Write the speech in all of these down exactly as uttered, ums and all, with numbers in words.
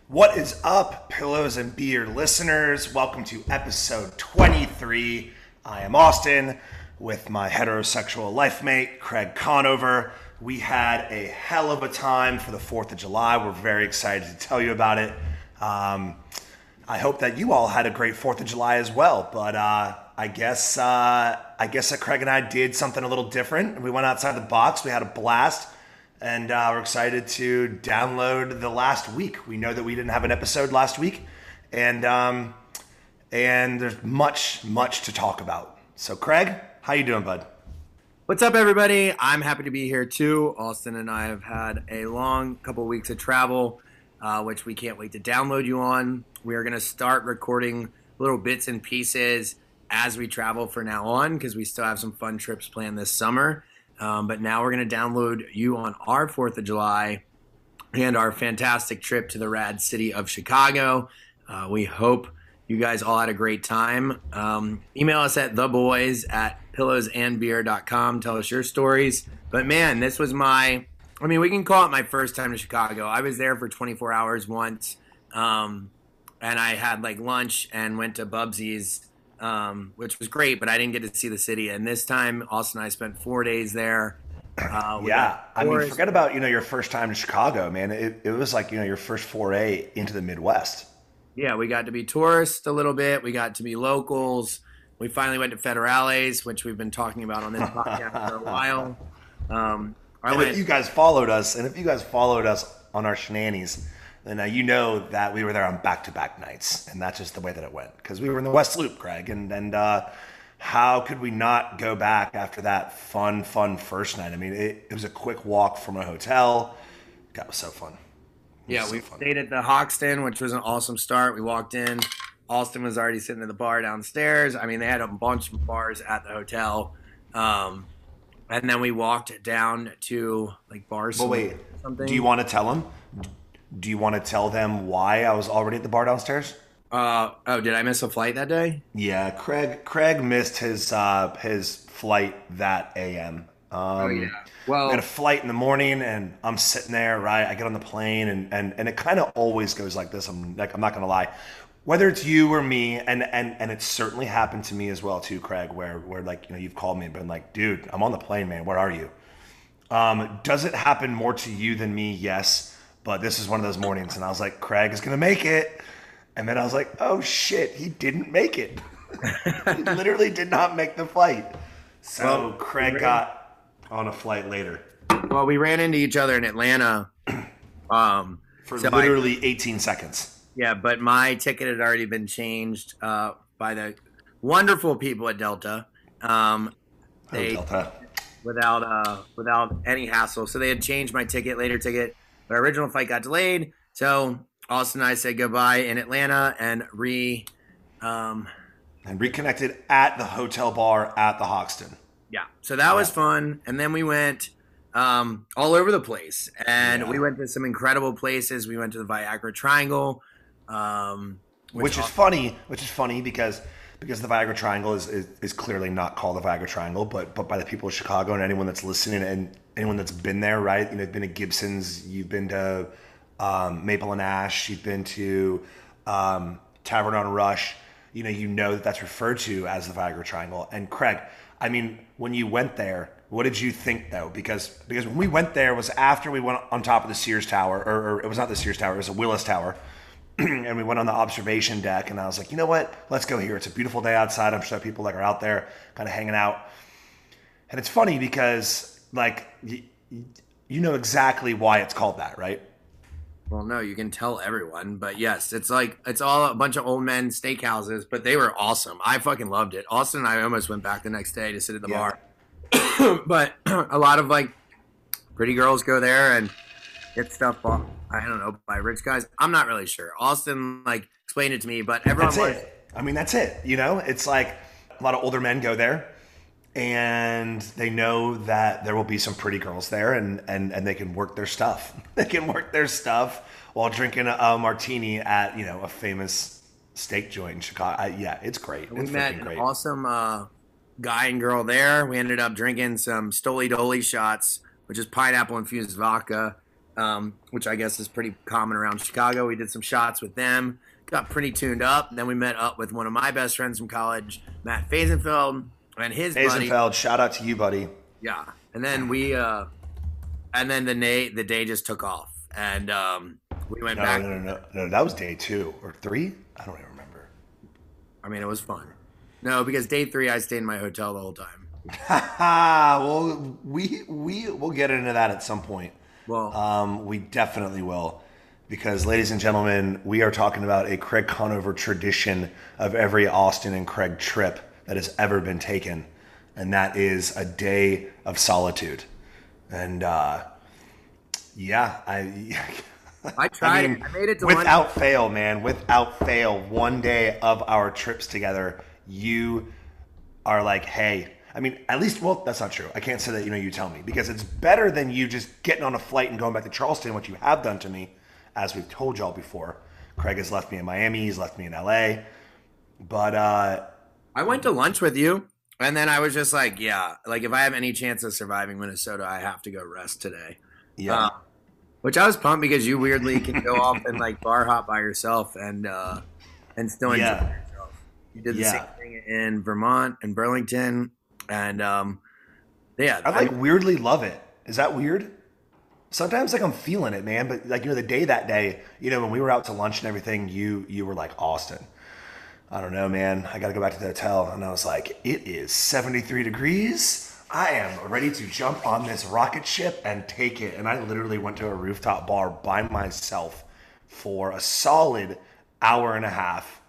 What is up, Pillows and Beer listeners? Welcome to episode twenty-three. I am Austin with my heterosexual life mate, Craig Conover. We had a hell of a time for the fourth of July. We're very excited to tell you about it. Um, I hope that you all had a great fourth of July as well. But uh, I guess uh, I guess that Craig and I did something a little different. We went outside the box. We had a blast. And uh, we're excited to download the last week. We know that we didn't have an episode last week, and um, and there's much, much to talk about. So, Craig, how you doing, bud? What's up, everybody? I'm happy to be here too. Austin and I have had a long couple weeks of travel, uh, which we can't wait to download you on. We are going to start recording little bits and pieces as we travel from now on because we still have some fun trips planned this summer. Um, but now we're going to download you on our fourth of July and our fantastic trip to the rad city of Chicago. Uh, we hope you guys all had a great time. Um, email us at theboys at pillowsandbeer dot com. Tell us your stories. But, man, this was my – I mean, we can call it my first time to Chicago. I was there for twenty-four hours once, um, and I had, like, lunch and went to Bubsy's. Um, which was great, but I didn't get to see the city. And this time, Austin and I spent four days there. Uh, yeah, I mean, forget about, you know, your first time in Chicago, man. It, it was like, you know, your first foray into the Midwest. Yeah, we got to be tourists a little bit. We got to be locals. We finally went to Federales, which we've been talking about on this podcast for a while. Um, I and went, if you guys followed us, and if you guys followed us on our shenanigans, then uh, you know that we were there on back-to-back nights, and that's just the way that it went. Because we were in the West Loop, Craig, and and uh, how could we not go back after that fun, fun first night? I mean, it, it was a quick walk from a hotel. That was so fun. Yeah, so we fun. stayed at the Hoxton, which was an awesome start. We walked in. Austin was already sitting at the bar downstairs. I mean, they had a bunch of bars at the hotel. Um, and then we walked down to, like, bars. But wait, something. Do you want to tell them? Do you want to tell them why I was already at the bar downstairs? Uh, oh, did I miss a flight that day? Yeah, Craig Craig missed his uh, his flight that A M. Um, oh, yeah. Well, we had a flight in the morning, and I'm sitting there, right? I get on the plane, and, and, and it kind of always goes like this. I'm like, I'm not going to lie. Whether it's you or me, and, and, and it certainly happened to me as well, too, Craig, where, where like, you know, you've called me and been like, dude, I'm on the plane, man. Where are you? Um, does it happen more to you than me? Yes. But this is one of those mornings, and I was like, Craig is going to make it. And then I was like, oh, shit, he didn't make it. He literally did not make the flight. So well, Craig we got on a flight later. Well, we ran into each other in Atlanta. Um, For so literally I, eighteen seconds. Yeah, but my ticket had already been changed uh, by the wonderful people at Delta. Um, they, oh, Delta. Without, uh, without any hassle. So they had changed my ticket, later ticket. My original flight got delayed, so Austin and I said goodbye in Atlanta and re, um, and reconnected at the hotel bar at the Hoxton. Yeah, so that yeah. was fun, and then we went um, all over the place, and yeah. we went to some incredible places. We went to the Viagra Triangle, um, which, which is also- funny. Which is funny because because the Viagra Triangle is, is is clearly not called the Viagra Triangle, but but by the people of Chicago and anyone that's listening and anyone that's been there, right? You know, you've been to Gibson's, you've been to um, Maple and Ash, you've been to um, Tavern on Rush. You know, you know that that's referred to as the Viagra Triangle. And Craig, I mean, when you went there, what did you think though? Because because when we went there, it was after we went on top of the Sears Tower, or, or it was not the Sears Tower, it was the Willis Tower. And we went on the observation deck, and I was like, you know what? Let's go here. It's a beautiful day outside. I'm sure people that are out there kind of hanging out. And it's funny because, like, you, you know exactly why it's called that, right? Well, no, you can tell everyone. But, yes, it's like it's all a bunch of old men steakhouses, but they were awesome. I fucking loved it. Austin and I almost went back the next day to sit at the yeah. bar. But a lot of, like, pretty girls go there and get stuff off. I don't know, by rich guys. I'm not really sure. Austin, like, explained it to me, but everyone that's was. It. I mean, that's it. You know, it's like a lot of older men go there, and they know that there will be some pretty girls there, and, and, and they can work their stuff. They can work their stuff while drinking a, a martini at, you know, a famous steak joint in Chicago. I, yeah, it's great. We it's met freaking an great. awesome uh, guy and girl there. We ended up drinking some Stoli Doli shots, which is pineapple infused vodka. um, which I guess is pretty common around Chicago. We did some shots with them, got pretty tuned up. Then we met up with one of my best friends from college, Matt Fazenfeld, and his buddy. Hazenfeld, shout out to you, buddy. Yeah, and then we, uh, and then the day the day just took off, and um, we went No, back. no, no, no, no. That was day two or three. I don't even remember. I mean, it was fun. No, because day three I stayed in my hotel the whole time. Well, we we will get into that at some point. Well, Um, we definitely will, because, ladies and gentlemen, we are talking about a Craig Conover tradition of every Austin and Craig trip that has ever been taken, and that is a day of solitude. And uh, yeah, I. I tried I mean, it. I made it to lunch. without fail, man, without fail, one day of our trips together, you are like, hey, I mean, at least, well, that's not true. I can't say that, you know, you tell me, because it's better than you just getting on a flight and going back to Charleston, which you have done to me, as we've told y'all before. Craig has left me in Miami, he's left me in L A, but uh, I went to lunch with you, and then I was just like, yeah, like if I have any chance of surviving Minnesota, I have to go rest today. yeah. Uh, which I was pumped because you weirdly can go off and like bar hop by yourself and uh, and still enjoy Yeah. yourself. You did the Yeah. same thing in Vermont and Burlington, and um, yeah, I like weirdly love it. Is that weird? Sometimes like I'm feeling it, man. But like, you know, the day that day, you know, when we were out to lunch and everything, you you were like, Austin, I don't know, man. I got to go back to the hotel. And I was like, it is seventy-three degrees. I am ready to jump on this rocket ship and take it. And I literally went to a rooftop bar by myself for a solid hour and a half.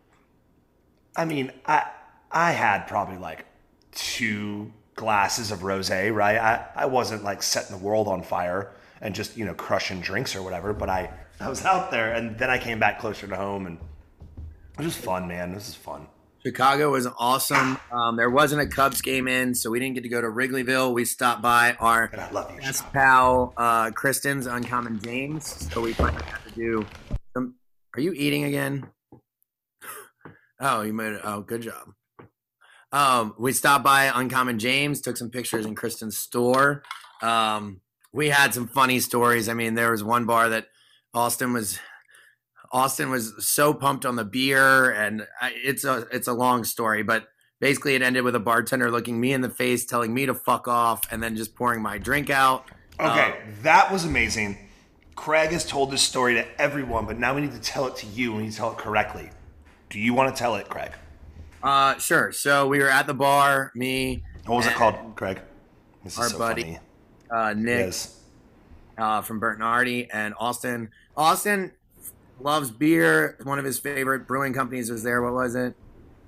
I mean, I I had probably like two glasses of rosé, right? I, I wasn't like setting the world on fire and just, you know, crushing drinks or whatever, but I, I was out there, and then I came back closer to home, and it was just fun, man. This is fun. Chicago was awesome. Um, there wasn't a Cubs game in, so we didn't get to go to Wrigleyville. We stopped by our And I love you, best Chicago. pal, uh, Kristen's Uncommon James. So we finally got to do some. Are you eating again? Oh, you made it. Oh, good job. Um, we stopped by Uncommon James, took some pictures in Kristen's store. Um, we had some funny stories. I mean, there was one bar that Austin was Austin was so pumped on the beer, and I, it's a it's a long story, but basically it ended with a bartender looking me in the face, telling me to fuck off, and then just pouring my drink out. Okay, Um, that was amazing. Craig has told this story to everyone, but now we need to tell it to you. We need to tell it correctly. Do you want to tell it, Craig? uh, sure. So we were at the bar, me, What was it and called, Craig? This is Our so buddy. funny. uh, Nick Yes. uh, from Burnt and Hardy, and Austin. Austin loves beer. One of his favorite brewing companies was there. What was it?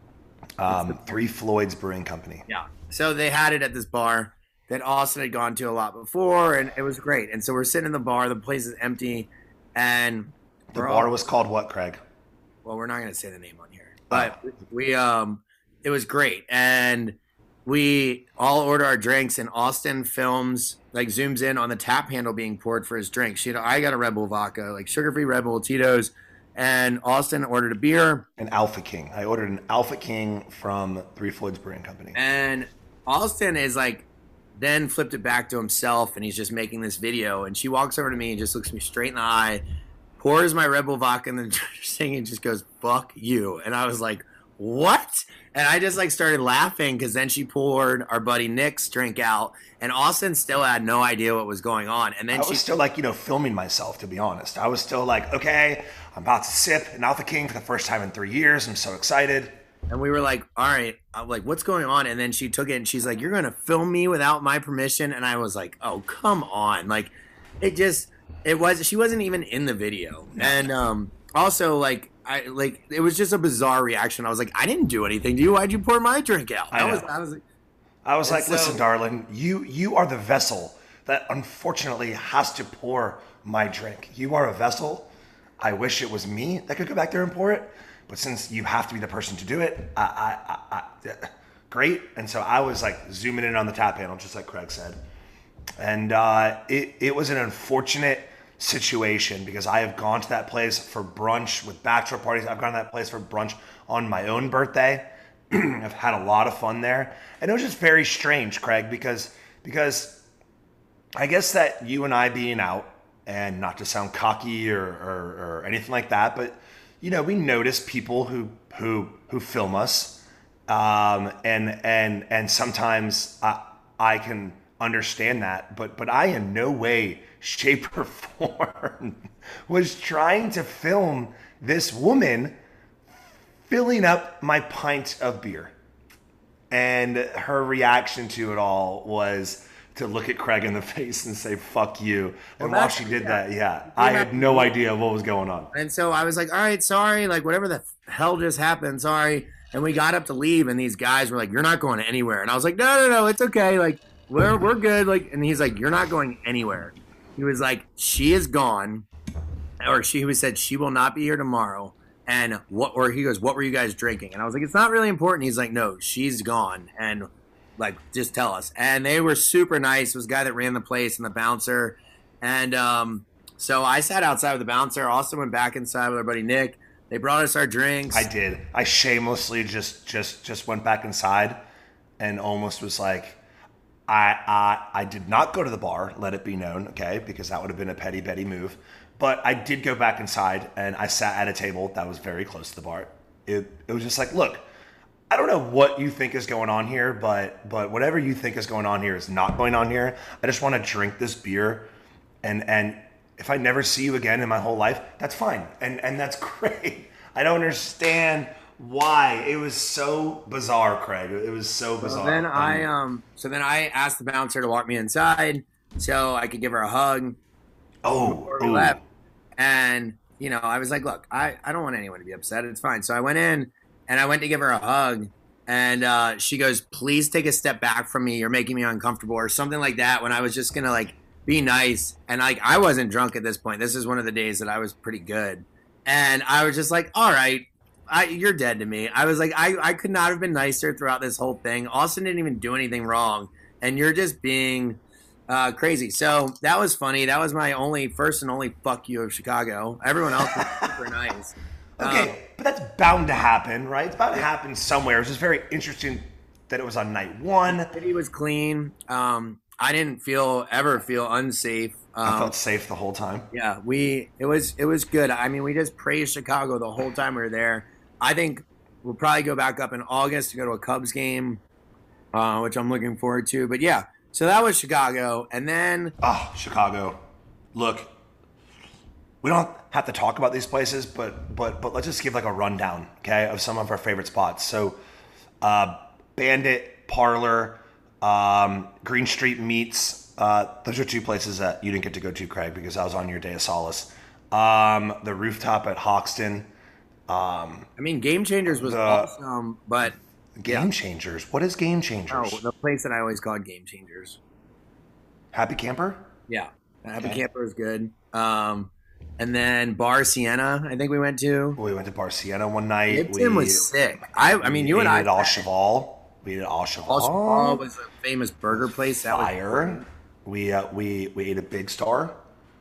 Um, Three Floyds Brewing Company. Yeah. So they had it at this bar that Austin had gone to a lot before, and it was great. And so we're sitting in the bar. The place is empty, and The we're bar all, was called what, Craig? well, we're not going to say the name on here, but we um, it was great, and we all order our drinks, and Austin films like zooms in on the tap handle being poured for his drinks. You know, I got a Red Bull vodka, like sugar-free Red Bull Tito's, and Austin ordered a beer. An Alpha King. I ordered an Alpha King from Three Floyds Brewing Company. And Austin is like, then flipped it back to himself, and he's just making this video. And she walks over to me and just looks me straight in the eye, pours my Red Bull vodka, and then thing and just goes, "Fuck you." And I was like, "What?" And I just like started laughing because then she poured our buddy Nick's drink out, and Austin still had no idea what was going on. And then I she was still like, you know, filming myself, to be honest. I was still like, okay, I'm about to sip an Alpha King for the first time in three years. I'm so excited. And we were like, all right, I'm like, what's going on? And then she took it and she's like, you're going to film me without my permission. And I was like, oh, come on. Like, it just, it was, she wasn't even in the video. And um, also, like, I like, it was just a bizarre reaction. I was like, I didn't do anything to you. Why'd you pour my drink out? I was, know. I was like, I was And like, so- listen, darling, you you are the vessel that unfortunately has to pour my drink. You are a vessel. I wish it was me that could go back there and pour it, but since you have to be the person to do it, I, I, I, I great. And so I was like zooming in on the tap handle, just like Craig said, and uh, it it was an unfortunate situation because I have gone to that place for brunch with bachelor parties. I've gone to that place for brunch on my own birthday. I've had a lot of fun there, and it was just very strange, Craig, because because I guess that you and I being out, and not to sound cocky or, or, or anything like that, but you know, we notice people who who who film us, um, and and and sometimes I I can understand that, but but I in no way, shape, or form was trying to film this woman filling up my pint of beer. And her reaction to it all was to look at Craig in the face and say, fuck you. And Well, while that's- she did yeah. that, yeah, I had no idea what was going on. And so I was like, all right, sorry, like whatever the hell just happened, sorry. And we got up to leave, and these guys were like, you're not going anywhere. And I was like, no, no, no, it's okay. Like, we're, we're good. Like, and he's like, you're not going anywhere. He was like, she is gone. Or she was said, she will not be here tomorrow. And what, or he goes, what were you guys drinking? And I was like, it's not really important. He's like, no, she's gone. And like, just tell us. And they were super nice. It was a guy that ran the place and the bouncer. And um, so I sat outside with the bouncer. Austin went back inside with our buddy Nick. They brought us our drinks. I did. I shamelessly just just just went back inside and almost was like, I I I did not go to the bar, let it be known, okay, because that would have been a petty Betty move. But I did go back inside and I sat at a table that was very close to the bar. It it was just like, look, I don't know what you think is going on here, but but whatever you think is going on here is not going on here. I just want to drink this beer, and and if I never see you again in my whole life, that's fine, and and that's great. I don't understand why it was so bizarre, Craig. It was so bizarre. So then I Um, um so then I asked the bouncer to walk me inside so I could give her a hug oh, before we ooh. left. And you know, I was like, look, I, I don't want anyone to be upset. It's fine. So I went in and I went to give her a hug, and uh, she goes, please take a step back from me. You're making me uncomfortable, or something like that, when I was just gonna like be nice. And like, I wasn't drunk at this point. This is one of the days that I was pretty good. And I was just like, all right, I, you're dead to me. I was like, I, I could not have been nicer throughout this whole thing. Austin didn't even do anything wrong, and you're just being uh, crazy. So that was funny. That was my only, first and only fuck you of Chicago. Everyone else was super nice. Okay, Um, but that's bound to happen, right? It's bound to happen somewhere. It's just very interesting that it was on night one. city was clean. Um, I didn't feel ever feel unsafe. Um, I felt safe the whole time. Yeah, we it was it was good. I mean, we just praised Chicago the whole time we were there. I think we'll probably go back up in August to go to a Cubs game, uh, which I'm looking forward to. But yeah, so that was Chicago, and then Oh, Chicago. Look, we don't have to talk about these places, but but but let's just give like a rundown, okay, of some of our favorite spots. So, uh, Bandit, Parlor, um, Green Street Meats. Uh, those are two places that you didn't get to go to, Craig, because I was on your day of solace. Um, the Rooftop at Hoxton. Um, I mean, Game Changers was The- awesome, but Game Changers. What is Game oh, Changers? the place that I always called Game Changers. Happy Camper? Yeah, Happy Okay. Camper was good. Um, and then Bar Sienna, I think we went to. We went to Bar Sienna one night. Lipton we, was sick. I, I mean, you and ate I. at All Cheval. We ate at All Cheval. Also, Paul was a famous burger place. That was Fire. We uh, we we ate at Big Star.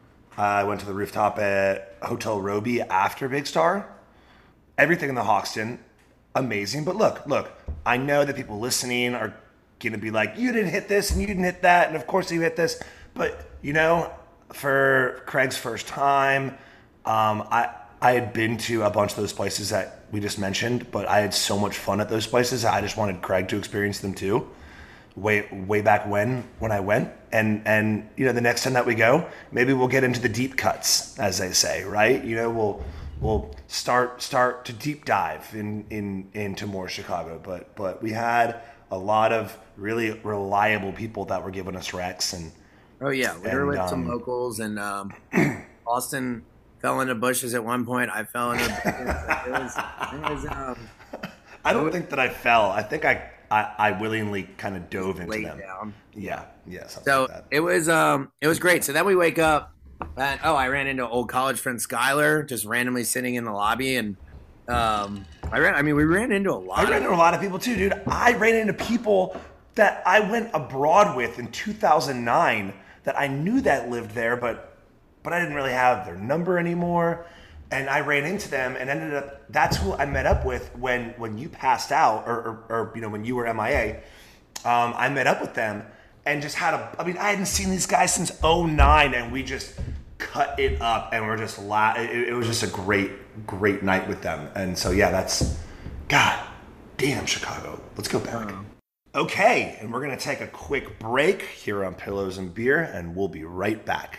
I went to the Rooftop at Hotel Roby after Big Star. Everything in the Hoxton, amazing. But look, look, I know that people listening are gonna be like, you didn't hit this and you didn't hit that, and of course you hit this. But you know, for Craig's first time, um, I I had been to a bunch of those places that we just mentioned, but I had so much fun at those places. I just wanted Craig to experience them too. Way way back when when I went, and and you know, the next time that we go, maybe we'll get into the deep cuts, as they say, right? You know, we'll we'll start start to deep dive in in into more Chicago. But but we had a lot of really reliable people that were giving us Rex, and Oh yeah, we were And, with some um, locals, and um, Austin fell into bushes at one point. I fell into bushes. It was, it was um, I don't think that I fell. I think I I, I willingly kind of dove into laid them. down. Yeah, yeah, something So like that. it was um, it was great. So then we wake up, and oh, I ran into old college friend Skylar, just randomly sitting in the lobby, and um, I ran. I mean, we ran into a lot. I of ran into a lot of people too, dude. I ran into people that I went abroad with in two thousand nine that I knew that lived there, but but I didn't really have their number anymore. And I ran into them and ended up, that's who I met up with when when you passed out, or, or, or you know, when you were M I A. Um, I met up with them and just had a, I mean, I hadn't seen these guys since oh nine, and we just cut it up, and we're just la- it, it was just a great, great night with them. And so, yeah, that's, God damn, Chicago. Let's go back. Uh-huh. Okay, and we're going to take a quick break here on Pillows and Beer, and we'll be right back.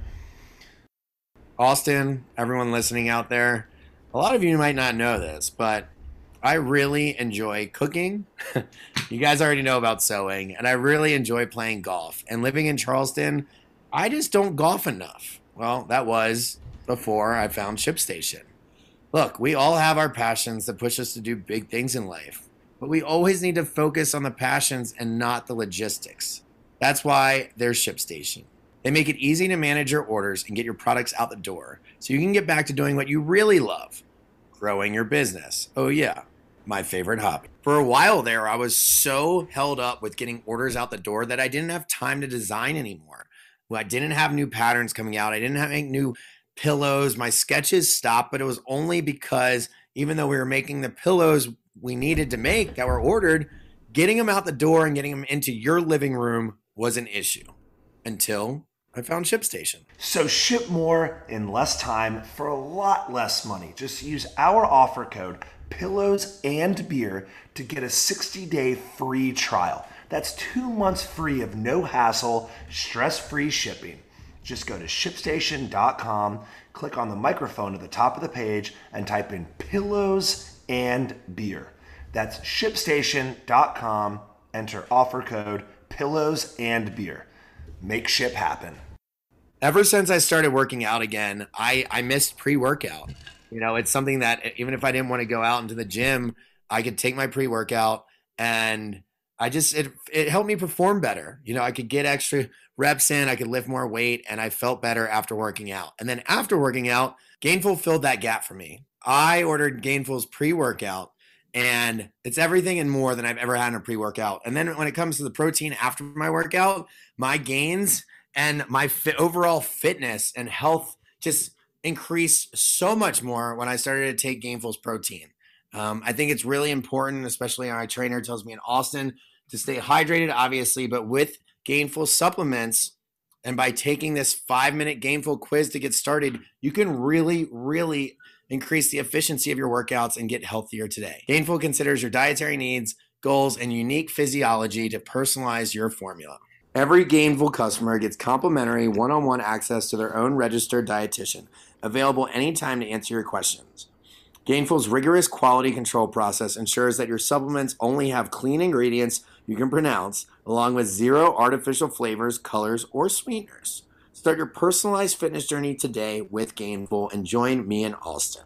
Austin, everyone listening out there, a lot of you might not know this, but I really enjoy cooking. You guys already know about sewing, and I really enjoy playing golf. And living in Charleston, I just don't golf enough. Well, that was before I found ShipStation. Look, we all have our passions that push us to do big things in life, but we always need to focus on the passions and not the logistics. That's why there's ShipStation. They make it easy to manage your orders and get your products out the door so you can get back to doing what you really love, growing your business. Oh yeah, my favorite hobby. For a while there, I was so held up with getting orders out the door that I didn't have time to design anymore. Well, I didn't have new patterns coming out. I didn't have any new pillows. My sketches stopped, but it was only because even though we were making the pillows we needed to make that were ordered, getting them out the door and getting them into your living room was an issue until I found ShipStation. So ship more in less time for a lot less money. Just use our offer code Pillows and Beer to get a sixty-day free trial. That's two months free of no hassle, stress-free shipping. Just go to ship station dot com, click on the microphone at the top of the page, and type in Pillows and Beer. That's ship station dot com, enter offer code Pillows and Beer. Make ship happen. Ever since I started working out again, I, I missed pre-workout. You know, it's something that even if I didn't want to go out into the gym, I could take my pre-workout and I just, it, it helped me perform better. You know, I could get extra reps in, I could lift more weight, and I felt better after working out. And then after working out, Gainful filled that gap for me. I ordered Gainful's pre-workout, and it's everything and more than I've ever had in a pre-workout. And then when it comes to the protein after my workout, my gains and my fit, overall fitness and health just increased so much more when I started to take Gainful's protein. Um, I think it's really important, especially our trainer tells me in Austin, to stay hydrated, obviously, but with Gainful supplements, and by taking this five-minute Gainful quiz to get started, you can really, really increase the efficiency of your workouts and get healthier today. Gainful considers your dietary needs, goals, and unique physiology to personalize your formula. Every Gainful customer gets complimentary one-on-one access to their own registered dietitian, available anytime to answer your questions. Gainful's rigorous quality control process ensures that your supplements only have clean ingredients you can pronounce, along with zero artificial flavors, colors, or sweeteners. Start your personalized fitness journey today with Gainful and join me in Austin.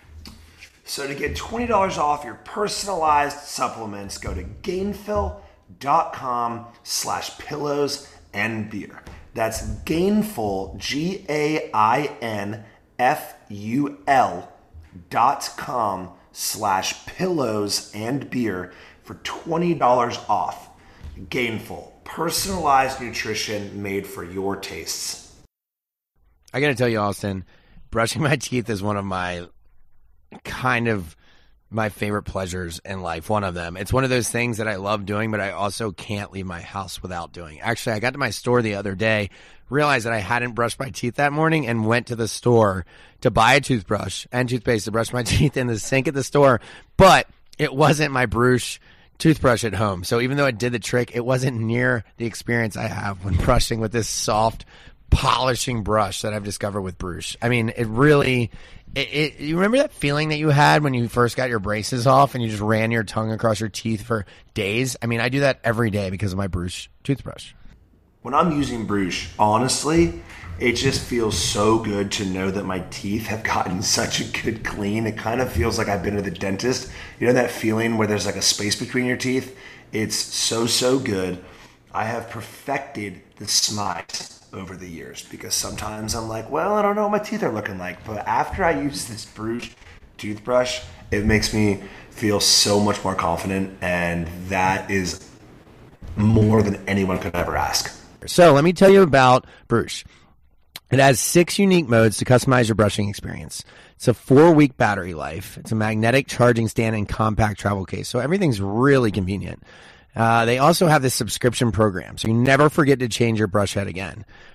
So to get twenty dollars off your personalized supplements, go to gainful.com slash pillows and beer. That's Gainful, G A I N F U L dot com slash pillows and beer for twenty dollars off. Gainful, personalized nutrition made for your tastes. I got to tell you, Austin, brushing my teeth is one of my kind of my favorite pleasures in life. One of them. It's one of those things that I love doing, but I also can't leave my house without doing. Actually, I got to my store the other day, realized that I hadn't brushed my teeth that morning, and went to the store to buy a toothbrush and toothpaste to brush my teeth in the sink at the store. But it wasn't my Bruche toothbrush at home. So even though it did the trick, it wasn't near the experience I have when brushing with this soft, polishing brush that I've discovered with Bruche. I mean, it really, it, it, you remember that feeling that you had when you first got your braces off and you just ran your tongue across your teeth for days? I mean, I do that every day because of my Bruche toothbrush. When I'm using Bruche, honestly, it just feels so good to know that my teeth have gotten such a good clean. It kind of feels like I've been to the dentist. You know that feeling where there's like a space between your teeth? It's so, so good. I have perfected the smize over the years because sometimes I'm like, well, I don't know what my teeth are looking like. But after I use this Bruche toothbrush, it makes me feel so much more confident, and that is more than anyone could ever ask. So let me tell you about Bruche. It has six unique modes to customize your brushing experience. It's a four-week battery life. It's a magnetic charging stand and compact travel case, so everything's really convenient. Uh, they also have this subscription program, so you never forget to change your brush head again.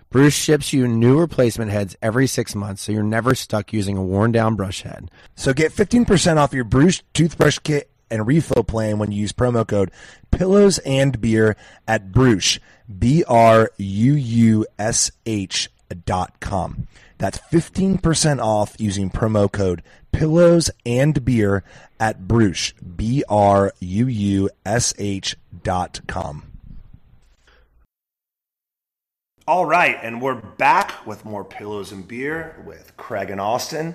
Bruce ships you new replacement heads every six months, so you're never stuck using a worn-down brush head. So get fifteen percent off your Bruce toothbrush kit and refill plan when you use promo code Pillows and Beer at Bruce, B R U U S H dot com. That's fifteen percent off using promo code Pillows and Beer at Bruce, B R U U S H dot com. All right, and we're back with more Pillows and Beer with Craig and Austin,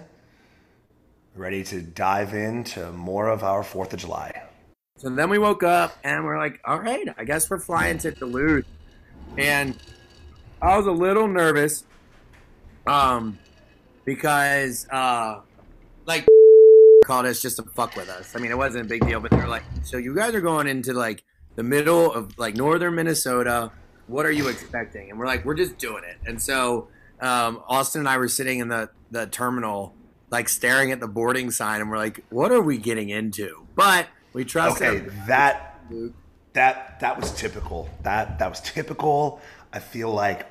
ready to dive into more of our fourth of July. So then we woke up and we're like, all right, I guess we're flying to Duluth. And I was a little nervous um, because, uh, like, called us just to fuck with us. I mean, it wasn't a big deal, but they're like, so you guys are going into, like, the middle of, like, northern Minnesota. What are you expecting? And we're like, we're just doing it. And so um, Austin and I were sitting in the, the terminal, like, staring at the boarding sign, and we're like, what are we getting into? But we trust Okay, him. that that that was typical. That that was typical. I feel like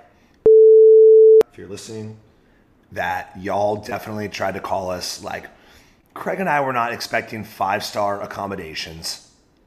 if you're listening, that y'all definitely tried to call us. Like, Craig and I were not expecting five-star accommodations.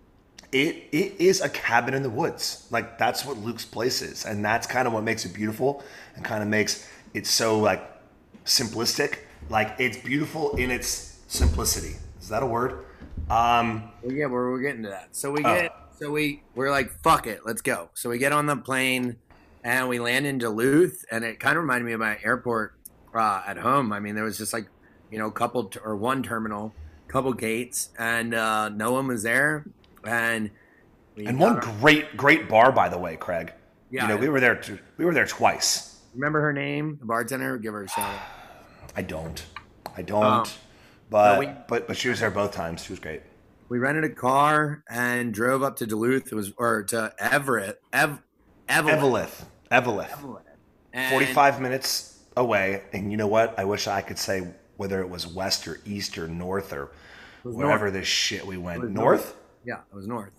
It it is a cabin in the woods. Like, that's what Luke's place is, and that's kind of what makes it beautiful, and kind of makes it so, like, simplistic. Like, it's beautiful in its simplicity. Is that a word? Um, well, yeah, we're, we're getting to that. So we get, uh, so we we're like, fuck it, let's go. So we get on the plane and we land in Duluth, and it kind of reminded me of my airport uh, at home. I mean, there was just like, you know, a couple t- or one terminal, couple gates, and uh, no one was there. And we and one our, great great bar, by the way, Craig. Yeah, you know, we were there. To, we were there twice. Remember her name, the bartender? Give her a shout out. I don't. I don't. Um, but, we, but but she was there both times. She was great. We rented a car and drove up to Duluth. It was or to Everett. Ev, Eveleth. Eveleth. Eveleth. Forty-five minutes away, and you know what? I wish I could say whether it was west or east or north or wherever north. This shit we went. North? north? Yeah, it was north.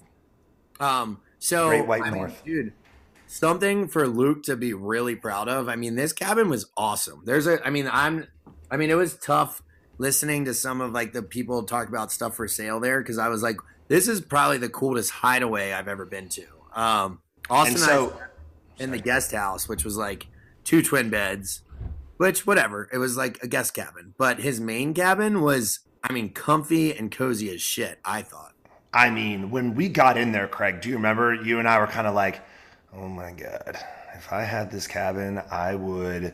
Um. So Great White I North, mean, dude. Something for Luke to be really proud of. I mean, this cabin was awesome. There's a. I mean, I'm. I mean, it was tough listening to some of like the people talk about stuff for sale there, because I was like, this is probably the coolest hideaway I've ever been to. Um, Austin and so, and I in the guest house, which was like two twin beds, which whatever. It was like a guest cabin, but his main cabin was, I mean, comfy and cozy as shit, I thought. I mean, when we got in there, Craig, do you remember you and I were kind of like, oh my God, if I had this cabin, I would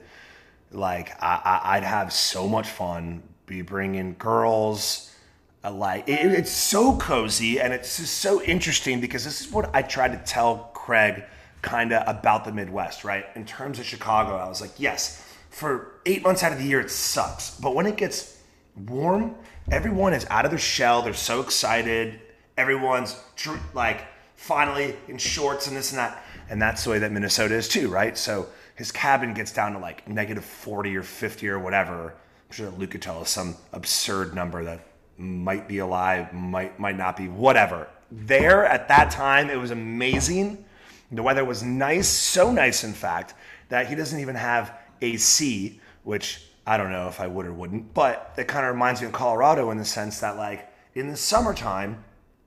like, I, I, I'd have so much fun, be bringing girls, uh, like, it, it's so cozy, and it's just so interesting, because this is what I tried to tell Craig kind of about the Midwest, right? In terms of Chicago, I was like, yes, for eight months out of the year, it sucks, but when it gets warm, everyone is out of their shell, they're so excited, everyone's tr- like, finally in shorts and this and that. And that's the way that Minnesota is too, right? So his cabin gets down to like negative forty or fifty or whatever. I'm sure that Luke could tell us some absurd number that might be a lie, might might not be, whatever. There at that time, it was amazing. The weather was nice, so nice in fact, that he doesn't even have A C, which I don't know if I would or wouldn't, but it kind of reminds me of Colorado in the sense that like in the summertime,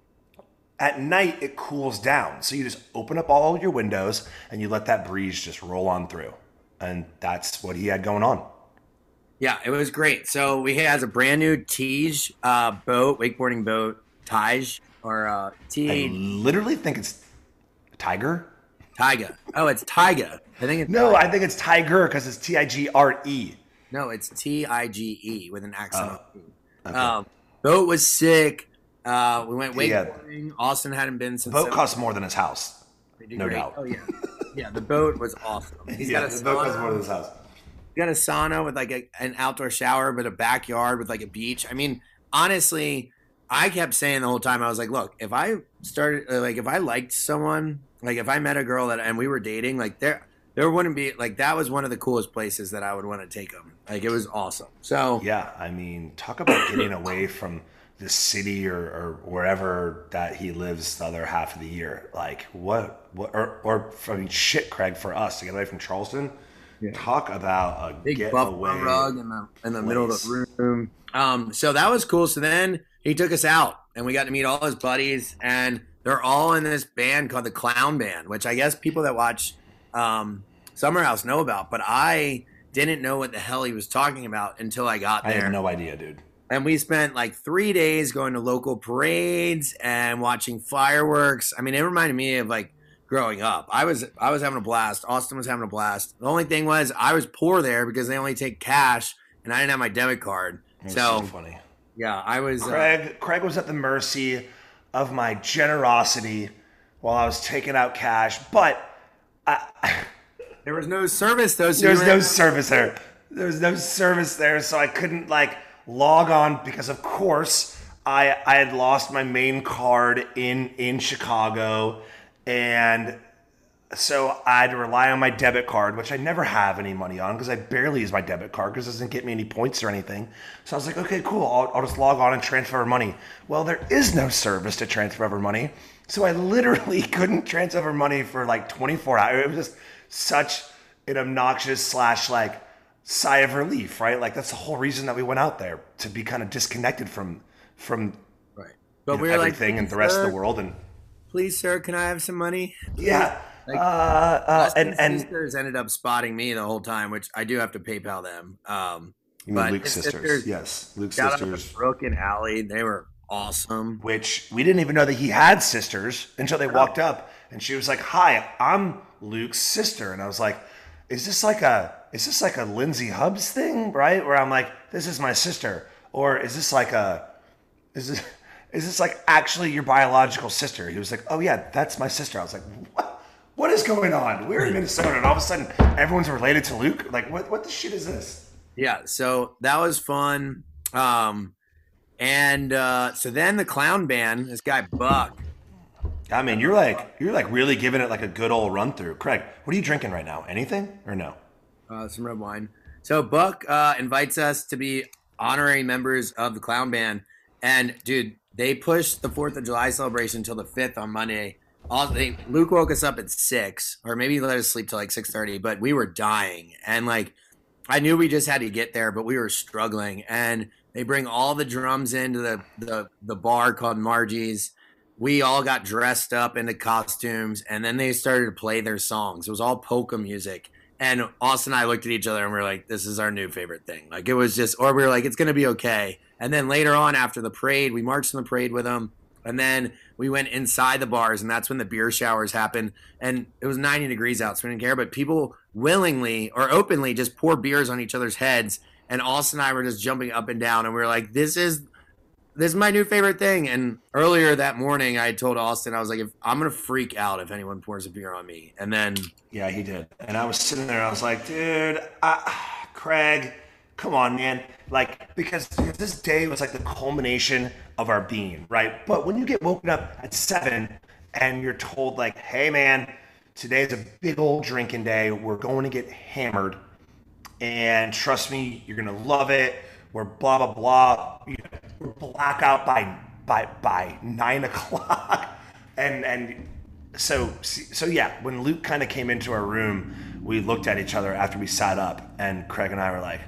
at night, it cools down. So you just open up all your windows and you let that breeze just roll on through. And that's what he had going on. Yeah, it was great. So we has a brand new Tige uh, boat, wakeboarding boat, Tige, or uh, T. I literally think it's Tiger. Tyga. Oh, it's Tyga. I think it's No, Tyga. I think it's Tiger because it's T I G R E. No, it's T I G E with an accent. Oh, on okay. Um, boat was sick. Uh, we went wakeboarding. Yeah. Austin hadn't been since. The boat costs more than his house. No great. doubt. Oh yeah, yeah. The boat was awesome. He's yeah, got a the boat costs sauna. more than his house. He's got a sauna with like a, an outdoor shower, but a backyard with like a beach. I mean, honestly, I kept saying the whole time, I was like, look, if I started, uh, like, if I liked someone, like, if I met a girl that and we were dating, like, there, there wouldn't be like that was one of the coolest places that I would want to take them. Like, it was awesome. So yeah, I mean, talk about getting away from the city or, or wherever that he lives the other half of the year. Like what, what, or, or I mean, shit, Craig, for us to get away from Charleston, Yeah. Talk about a Big getaway buffalo rug in the in the place. middle of the room. Um, so that was cool. So then he took us out, and we got to meet all his buddies, and they're all in this band called the Clown Band, which I guess people that watch um, Summer House know about. But I didn't know what the hell he was talking about until I got I there. had no idea, dude. And we spent like three days going to local parades and watching fireworks. I mean, it reminded me of like growing up. I was I was having a blast. Austin was having a blast. The only thing was I was poor there because they only take cash, and I didn't have my debit card. It was So, so funny. yeah, I was. Uh, Craig, Craig was at the mercy of my generosity while I was taking out cash, but I, there was no service though. So there was you no were- service there. There was no service there, so I couldn't like log on because, of course, I I had lost my main card in in Chicago, and so I had to rely on my debit card, which I never have any money on because I barely use my debit card because it doesn't get me any points or anything. So I was like, okay, cool. I'll, I'll just log on and transfer money. Well, there is no service to transfer over money. So I literally couldn't transfer money for like twenty-four hours. It was just such an obnoxious slash like sigh of relief, right? Like that's the whole reason that we went out there, to be kind of disconnected from from Right. you But know, we were like, everything and the rest of "Sir, the world. And please, sir, can I have some money? yeah. Like, uh, uh, Austin's and and sisters ended up spotting me the whole time, which I do have to PayPal them. Um, you mean but Luke's his sisters? sisters- Yes, Luke's shout out sisters. to Brooke and Allie. They were awesome. Which we didn't even know that he had sisters until they walked up, and she was like, "Hi, I'm Luke's sister," and I was like, "Is this like a is this like a Lindsay Hubs thing, right?" Where I'm like, "This is my sister," or is this like a is this is this like actually your biological sister? He was like, "Oh yeah, that's my sister." I was like, "What? What is going on? We're in Minnesota, and all of a sudden everyone's related to Luke. Like, what what the shit is this?" Yeah, so that was fun. Um, and uh, so then the Clown Band, this guy Buck. I mean, you're like you're like really giving it like a good old run through. Craig, what are you drinking right now? Anything or no? Uh, some red wine. So Buck uh, invites us to be honorary members of the Clown Band, and dude, they pushed the Fourth of July celebration until the fifth on Monday. All they, Luke woke us up at six, or maybe let us sleep till like six thirty, but we were dying, and like I knew we just had to get there, but we were struggling. And they bring all the drums into the the, the bar called Margie's. We all got dressed up into costumes, and then they started to play their songs. It was all polka music. And Austin and I looked at each other and we were like, this is our new favorite thing. Like it was just, or we were like, it's going to be okay. And then later on after the parade, we marched in the parade with them. And then we went inside the bars, and that's when the beer showers happened. And it was ninety degrees out, so we didn't care. But people willingly or openly just pour beers on each other's heads. And Austin and I were just jumping up and down. And we were like, this is this is my new favorite thing. And earlier that morning, I told Austin, I was like, if I'm going to freak out if anyone pours a beer on me. And then Yeah, he did. And I was sitting there, I was like, dude, I, Craig, come on, man. Like, because this day was like the culmination of our being, right? But when you get woken up at seven and you're told, like, hey, man, today's a big old drinking day. We're going to get hammered. And trust me, you're going to love it. We're blah, blah, blah. We're blackout by, by, by nine o'clock. And, and, So, so yeah, when Luke kind of came into our room, we looked at each other after we sat up, and Craig and I were like,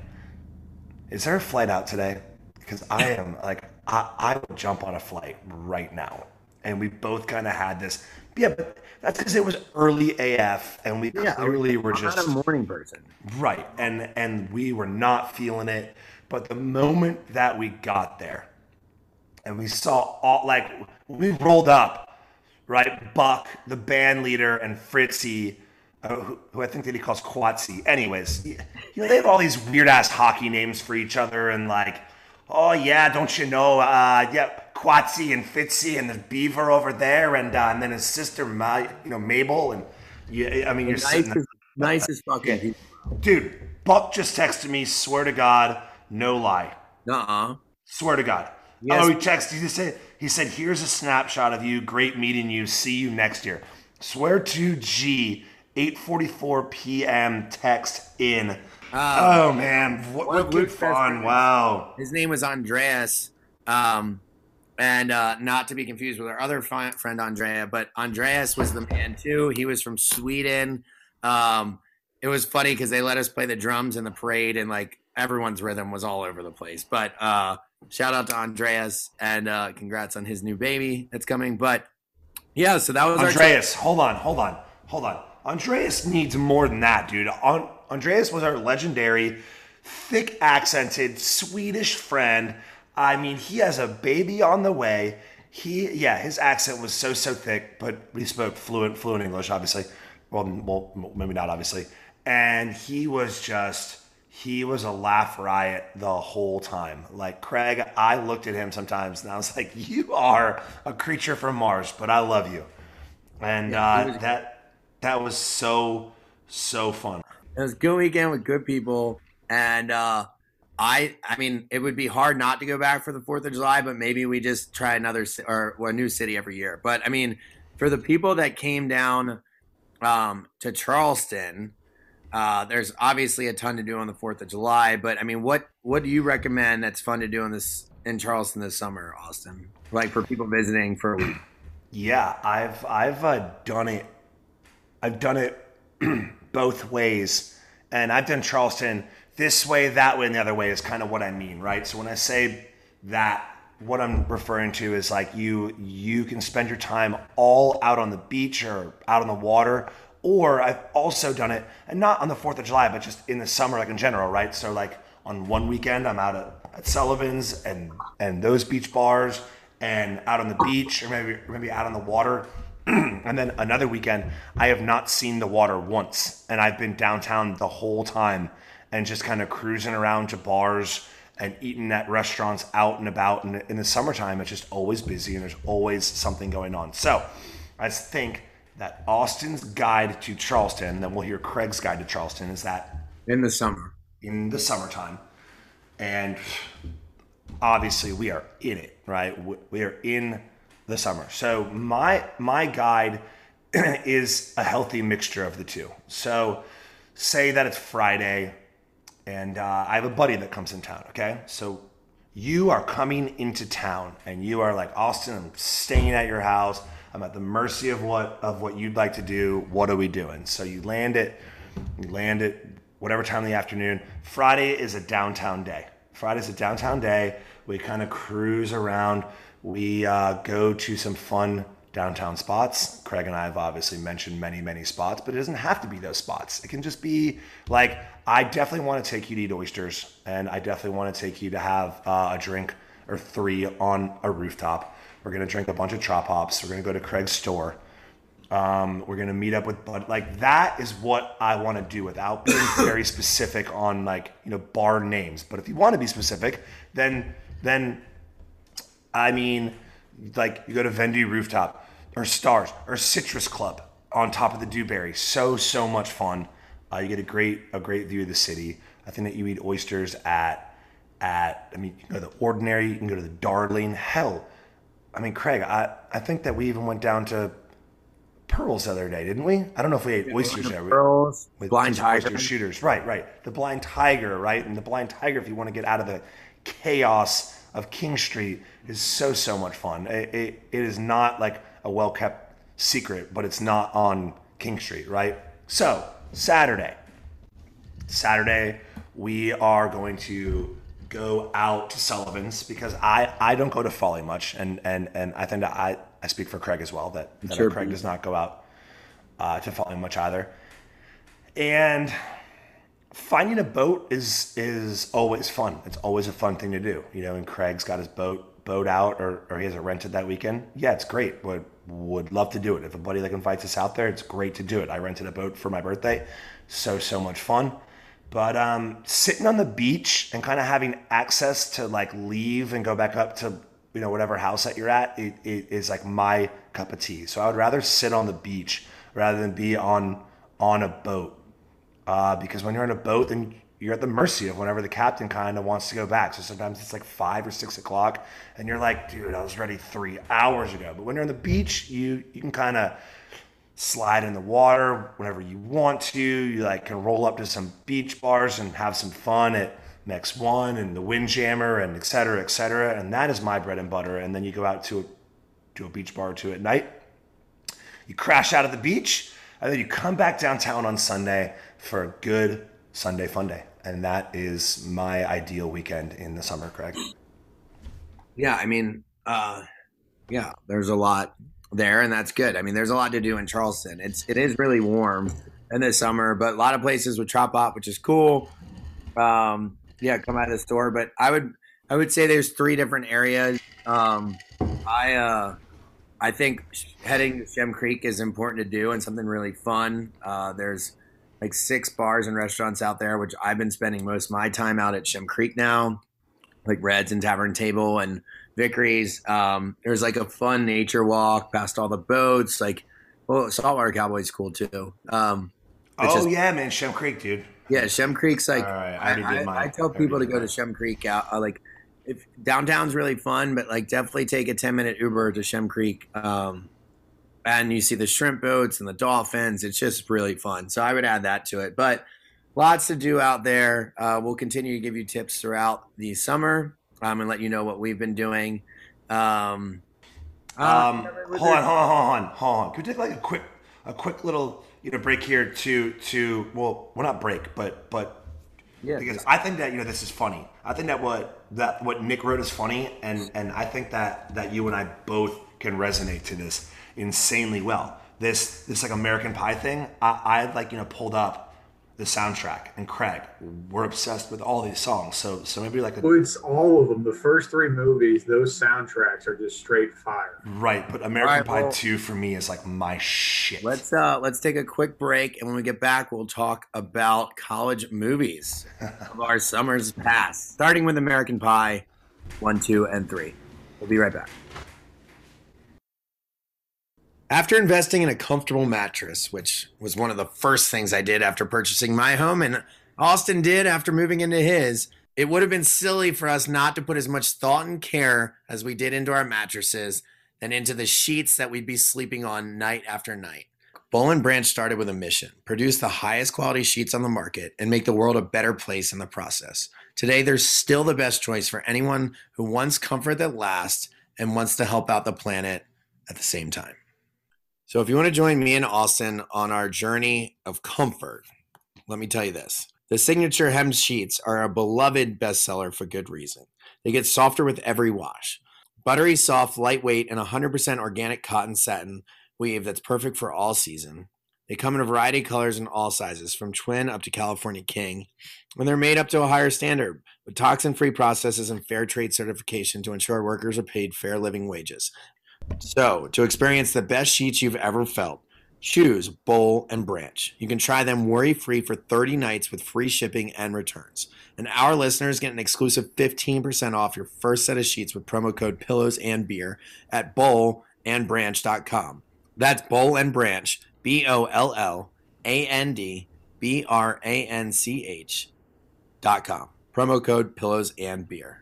is there a flight out today? Because I am like, I, I would jump on a flight right now. And we both kind of had this, yeah, but that's because it was early A F, and we yeah, clearly were I'm just not a morning person. right, and and we were not feeling it. But the moment that we got there, and we saw all, like, we rolled up, right? Buck, the band leader, and Fritzy, uh, who, who I think that he calls Quatsi. Anyways, you know, they have all these weird ass hockey names for each other, and like, oh yeah, don't you know? Uh, yeah, Quatsi and Fitzy, and there's Beaver over there, and uh, and then his sister, Ma, you know, Mabel, and you, I mean, you're sitting there. Nicest, nicest fucking Yeah. people. Dude, Buck just texted me. Swear to God, no lie. Uh-uh. Swear to God. Yes. Oh, he texted. He said, he said, here's a snapshot of you. Great meeting you. See you next year. Swear to G. eight forty-four p.m. text in. oh, man. What, one what of good Luke's best fun. friends. Wow. His name was Andreas, um, and uh, not to be confused with our other fi- friend Andrea, but Andreas was the man too. He was from Sweden. Um, it it was funny because they let us play the drums in the parade, and like everyone's rhythm was all over the place. But uh, shout out to Andreas, and uh, congrats on his new baby that's coming. But yeah, so that was Andreas. Our hold on, hold on, hold on. Andreas needs more than that, dude. On, Andreas was our legendary, thick accented Swedish friend. I mean, he has a baby on the way. He, yeah, his accent was so, so thick, but he spoke fluent, fluent English, obviously. Well, well, maybe not, obviously. And he was just, he was a laugh riot the whole time. Like, Craig, I looked at him sometimes and I was like, you are a creature from Mars, but I love you. And yeah, uh, was, that that was so, so fun. It was a good weekend with good people. And uh, I I mean, it would be hard not to go back for the fourth of July, but maybe we just try another or, or a new city every year. But, I mean, for the people that came down um, to Charleston, uh, there's obviously a ton to do on the fourth of July. But, I mean, what, what do you recommend that's fun to do in, this, in Charleston this summer, Austin? Like for people visiting for a week? Yeah, I've I've uh, done it. I've done it both ways, and I've done Charleston this way, that way, and the other way is kind of what I mean, right? So when I say that, what I'm referring to is like you you can spend your time all out on the beach or out on the water, or I've also done it, and not on the fourth of July, but just in the summer, like in general, right? So like on one weekend, I'm out at, at Sullivan's and and those beach bars, and out on the beach, or maybe maybe out on the water. And then another weekend, I have not seen the water once, and I've been downtown the whole time and just kind of cruising around to bars and eating at restaurants out and about. And in the summertime, it's just always busy and there's always something going on. So I think that Austin's guide to Charleston, and then we'll hear Craig's guide to Charleston, is that in the summer, in the summertime. And obviously we are in it, right? We are in the summer. So my my guide is a healthy mixture of the two. So say that it's Friday and uh, I have a buddy that comes in town, okay? So you are coming into town and you are like, Austin, I'm staying at your house. I'm at the mercy of what of what you'd like to do. What are we doing? So you land it, you land it whatever time in the afternoon. Friday is a downtown day. Friday's a downtown day. We kind of cruise around. We uh, go to some fun downtown spots. Craig and I have obviously mentioned many, many spots, but it doesn't have to be those spots. It can just be like, I definitely want to take you to eat oysters, and I definitely want to take you to have uh, a drink or three on a rooftop. We're going to drink a bunch of Trop Hops. We're going to go to Craig's store. Um, we're going to meet up with Bud. Like, that is what I want to do without being very specific on, like, you know, bar names. But if you want to be specific, then, then, I mean, like, you go to Vendu Rooftop or Stars or Citrus Club on top of the Dewberry. So, so much fun. Uh, you get a great, a great view of the city. I think that you eat oysters at, at, I mean, you can go to the Ordinary, you can go to the Darling. Hell, I mean, Craig, I, I think that we even went down to Pearls the other day, didn't we? I don't know if we ate yeah, oysters there. Pearls, with Blind Tiger. Oyster shooters. Right, right. The Blind Tiger, right? And the Blind Tiger, if you want to get out of the chaos of King Street, is so, so much fun. It, it, it is not like a well-kept secret, but it's not on King Street, right? So, Saturday. Saturday, we are going to go out to Sullivan's because I, I don't go to Folly much, and, and, and I think that I, I speak for Craig as well, that, that sure. Craig does not go out uh, to Folly much either. And finding a boat is is always fun. It's always a fun thing to do. You know, and Craig's got his boat boat out, or, or he has it rented that weekend. Yeah, it's great. Would would love to do it. If a buddy like invites us out there, it's great to do it. I rented a boat for my birthday. So, so much fun. But um, sitting on the beach and kind of having access to like leave and go back up to, you know, whatever house that you're at, it, it is like my cup of tea. So I would rather sit on the beach rather than be on on a boat. Uh, because when you're on a boat, then you're at the mercy of whenever the captain kind of wants to go back. So sometimes it's like five or six o'clock and you're like, dude, I was ready three hours ago. But when you're on the beach, you, you can kind of slide in the water whenever you want to. You like can roll up to some beach bars and have some fun at Next One and the Windjammer and et cetera, et cetera. And that is my bread and butter. And then you go out to a, to a beach bar or two at night. You crash out of the beach, and then you come back downtown on Sunday, for a good Sunday fun day. And that is my ideal weekend in the summer, Craig. Yeah, I mean, uh, yeah, there's a lot there, and that's good. I mean, there's a lot to do in Charleston. It's it is really warm in the summer, but a lot of places would chop up, which is cool. Um, yeah, come out of the store. But I would I would say there's three different areas. Um, I uh, I think heading to Shem Creek is important to do and something really fun. Uh, there's like six bars and restaurants out there, which I've been spending most of my time out at Shem Creek now, like Red's and Tavern Table and Vickery's. Um, there's like a fun nature walk past all the boats. Like, well, Saltwater Cowboy is cool too. Um, oh is, yeah, man, Shem Creek, dude. Yeah, Shem Creek's like. All right, I, I, already did mine. I, I tell I people to did go mine. to Shem Creek out. Uh, like, if downtown's really fun, but like definitely take a ten minute Uber to Shem Creek. Um, and you see the shrimp boats and the dolphins. It's just really fun. So I would add that to it. But lots to do out there. Uh, we'll continue to give you tips throughout the summer um, and let you know what we've been doing. Um, Um, hold on, hold on, hold on, hold on. Can we take like a quick, a quick little, you know, break here to, to, well, well, not break, but, but, yeah, because I think that, you know, this is funny. I think that what, that what Nick wrote is funny, and, and I think that, that you and I both can resonate to this insanely well. This, this like American Pie thing, I, I like, you know, pulled up the soundtrack, and Craig, we're obsessed with all these songs. So, so maybe like a, Well, it's all of them. The first three movies, those soundtracks are just straight fire. right. But American All right, Pie well, two for me is like my shit. let's uh, let's take a quick break, and when we get back, we'll talk about college movies of our summers past, starting with American Pie, one, two, and three. We'll be right back. After investing in a comfortable mattress, which was one of the first things I did after purchasing my home, and Austin did after moving into his, it would have been silly for us not to put as much thought and care as we did into our mattresses and into the sheets that we'd be sleeping on night after night. Boll and Branch started with a mission: produce the highest quality sheets on the market and make the world a better place in the process. Today, they're still the best choice for anyone who wants comfort that lasts and wants to help out the planet at the same time. So if you want to join me and Austin on our journey of comfort, let me tell you this. The Signature Hem Sheets are a beloved bestseller for good reason. They get softer with every wash. Buttery soft, lightweight, and one hundred percent organic cotton satin weave that's perfect for all season. They come in a variety of colors and all sizes, from twin up to California King, and they're made up to a higher standard with toxin-free processes and fair trade certification to ensure workers are paid fair living wages. So, to experience the best sheets you've ever felt, choose Boll and Branch. You can try them worry-free for thirty nights with free shipping and returns. And our listeners get an exclusive fifteen percent off your first set of sheets with promo code Pillows and Beer at boll and branch dot com. That's Boll and Branch, B O L L A N D B R A N C H dot com. Promo code Pillows and Beer.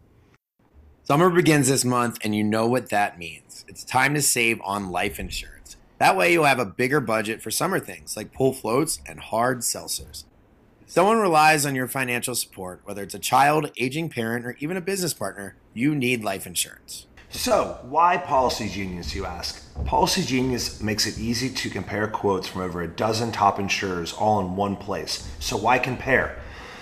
Summer begins this month, and you know what that means. It's time to save on life insurance. That way you'll have a bigger budget for summer things like pool floats and hard seltzers. If someone relies on your financial support, whether it's a child, aging parent, or even a business partner, you need life insurance. So, why Policy Genius, you ask? Policy Genius makes it easy to compare quotes from over a dozen top insurers all in one place. So why compare?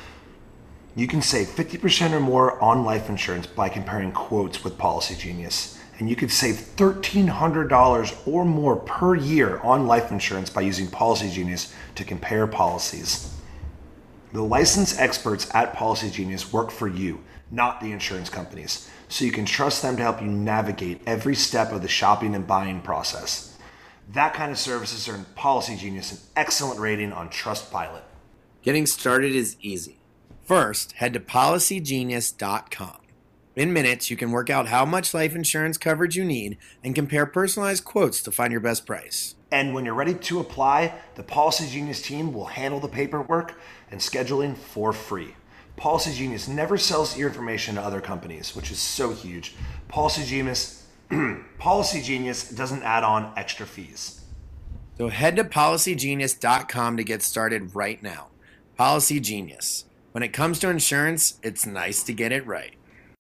You can save fifty percent or more on life insurance by comparing quotes with Policy Genius. And you could save one thousand three hundred dollars or more per year on life insurance by using Policy Genius to compare policies. The licensed experts at Policy Genius work for you, not the insurance companies, so you can trust them to help you navigate every step of the shopping and buying process. That kind of services earned Policy Genius an excellent rating on Trustpilot. Getting started is easy. First, head to policy genius dot com. In minutes, you can work out how much life insurance coverage you need and compare personalized quotes to find your best price. And when you're ready to apply, the Policy Genius team will handle the paperwork and scheduling for free. Policy Genius never sells your information to other companies, which is so huge. Policy Genius, Policy Genius doesn't add on extra fees. So head to policy genius dot com to get started right now. Policy Genius. When it comes to insurance, it's nice to get it right.